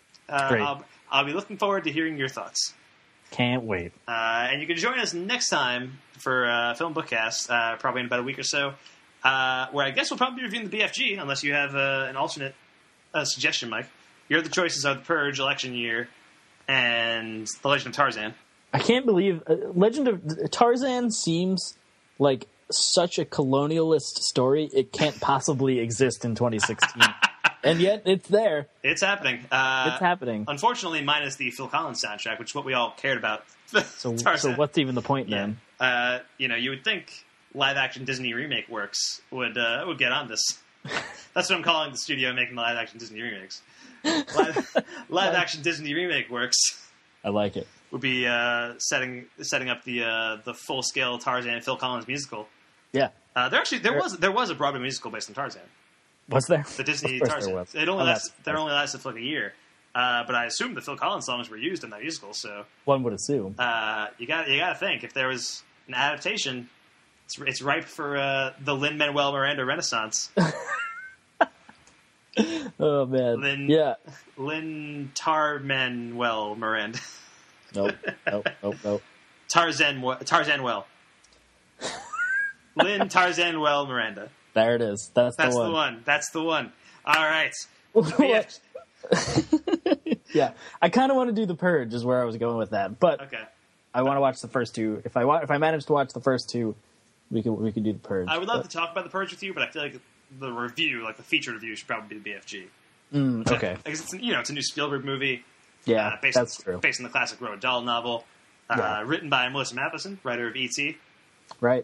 I'll be looking forward to hearing your thoughts. Can't wait. And you can join us next time for Film Bookcast, probably in about a week or so, where I guess we'll probably be reviewing the BFG, unless you have an alternate suggestion, Mike. Your other choices are The Purge, Election Year, and The Legend of Tarzan. I can't believe Legend of Tarzan seems like such a colonialist story. It can't possibly exist in 2016. And yet it's there. It's happening. It's happening. Unfortunately, minus the Phil Collins soundtrack, which is what we all cared about. So what's even the point then? You would think live-action Disney remake works would get on this. That's what I'm calling the studio making the live-action Disney remakes. Live-action Disney remake works. I like it. Would be setting up the full-scale Tarzan Phil Collins musical. Yeah. There was a Broadway musical based on Tarzan. Was there? The Disney Tarzan. It only lasted for like a year. But I assume the Phil Collins songs were used in that musical. So one would assume. You got to think if there was an adaptation, it's ripe for the Lin-Manuel Miranda Renaissance. Oh man, Lin-Tar-Manuel Miranda. Nope. Tarzanwell. Lin-Tarzanwell Miranda. There it is. That's the one. That's the one. All right. Yeah, I kind of want to do The Purge is where I was going with that, but okay. I want to watch the first two. If I manage to watch the first two, we can do The Purge. I would love to talk about The Purge with you, but I feel like the review, like the featured review, should probably be the BFG. Okay. Because it's a new Spielberg movie. Yeah, that's true. Based on the classic Roald Dahl novel, written by Melissa Matheson, writer of E.T. Right.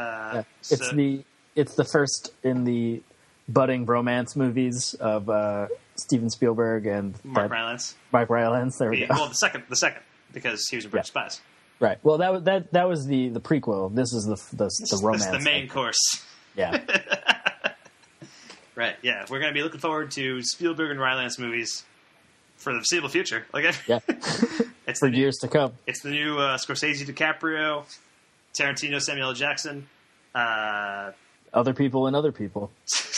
It's the first in the budding bromance movies of Steven Spielberg and Mark Rylance. There we go. Well, the second, because he was in Bridge of Spies. Right. Well, that was the prequel. This is the romance. This is the main course. Yeah. Right. Yeah, we're going to be looking forward to Spielberg and Rylance movies for the foreseeable future. It's for years to come. It's the new Scorsese, DiCaprio, Tarantino, Samuel L. Jackson. Other people and other people.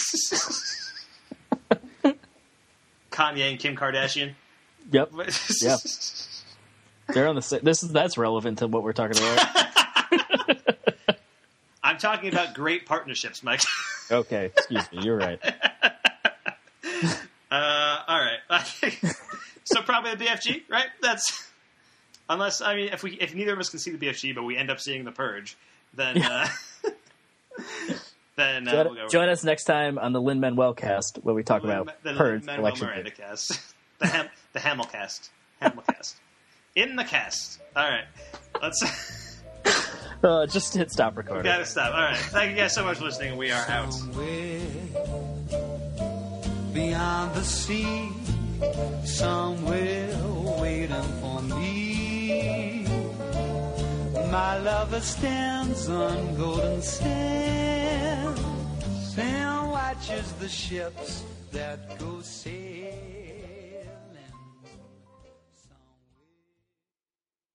Kanye and Kim Kardashian. Yep. Yep. They're on the same. That's relevant to what we're talking about. I'm talking about great partnerships, Mike. Okay, excuse me. You're right. All right. So probably the BFG, right? That's unless if neither of us can see the BFG, but we end up seeing The Purge, then then we'll go. Join us next time on the Lin-Manuel cast where we talk about Purge election. Miranda cast. The Hamilcast. Hamilcast. In the cast. All right. Let's. Just hit stop recording. We gotta stop. All right. Thank you guys so much for listening. We are out. Beyond the sea, somewhere waiting for me. My lover stands on golden sands and watches the ships that go sailing.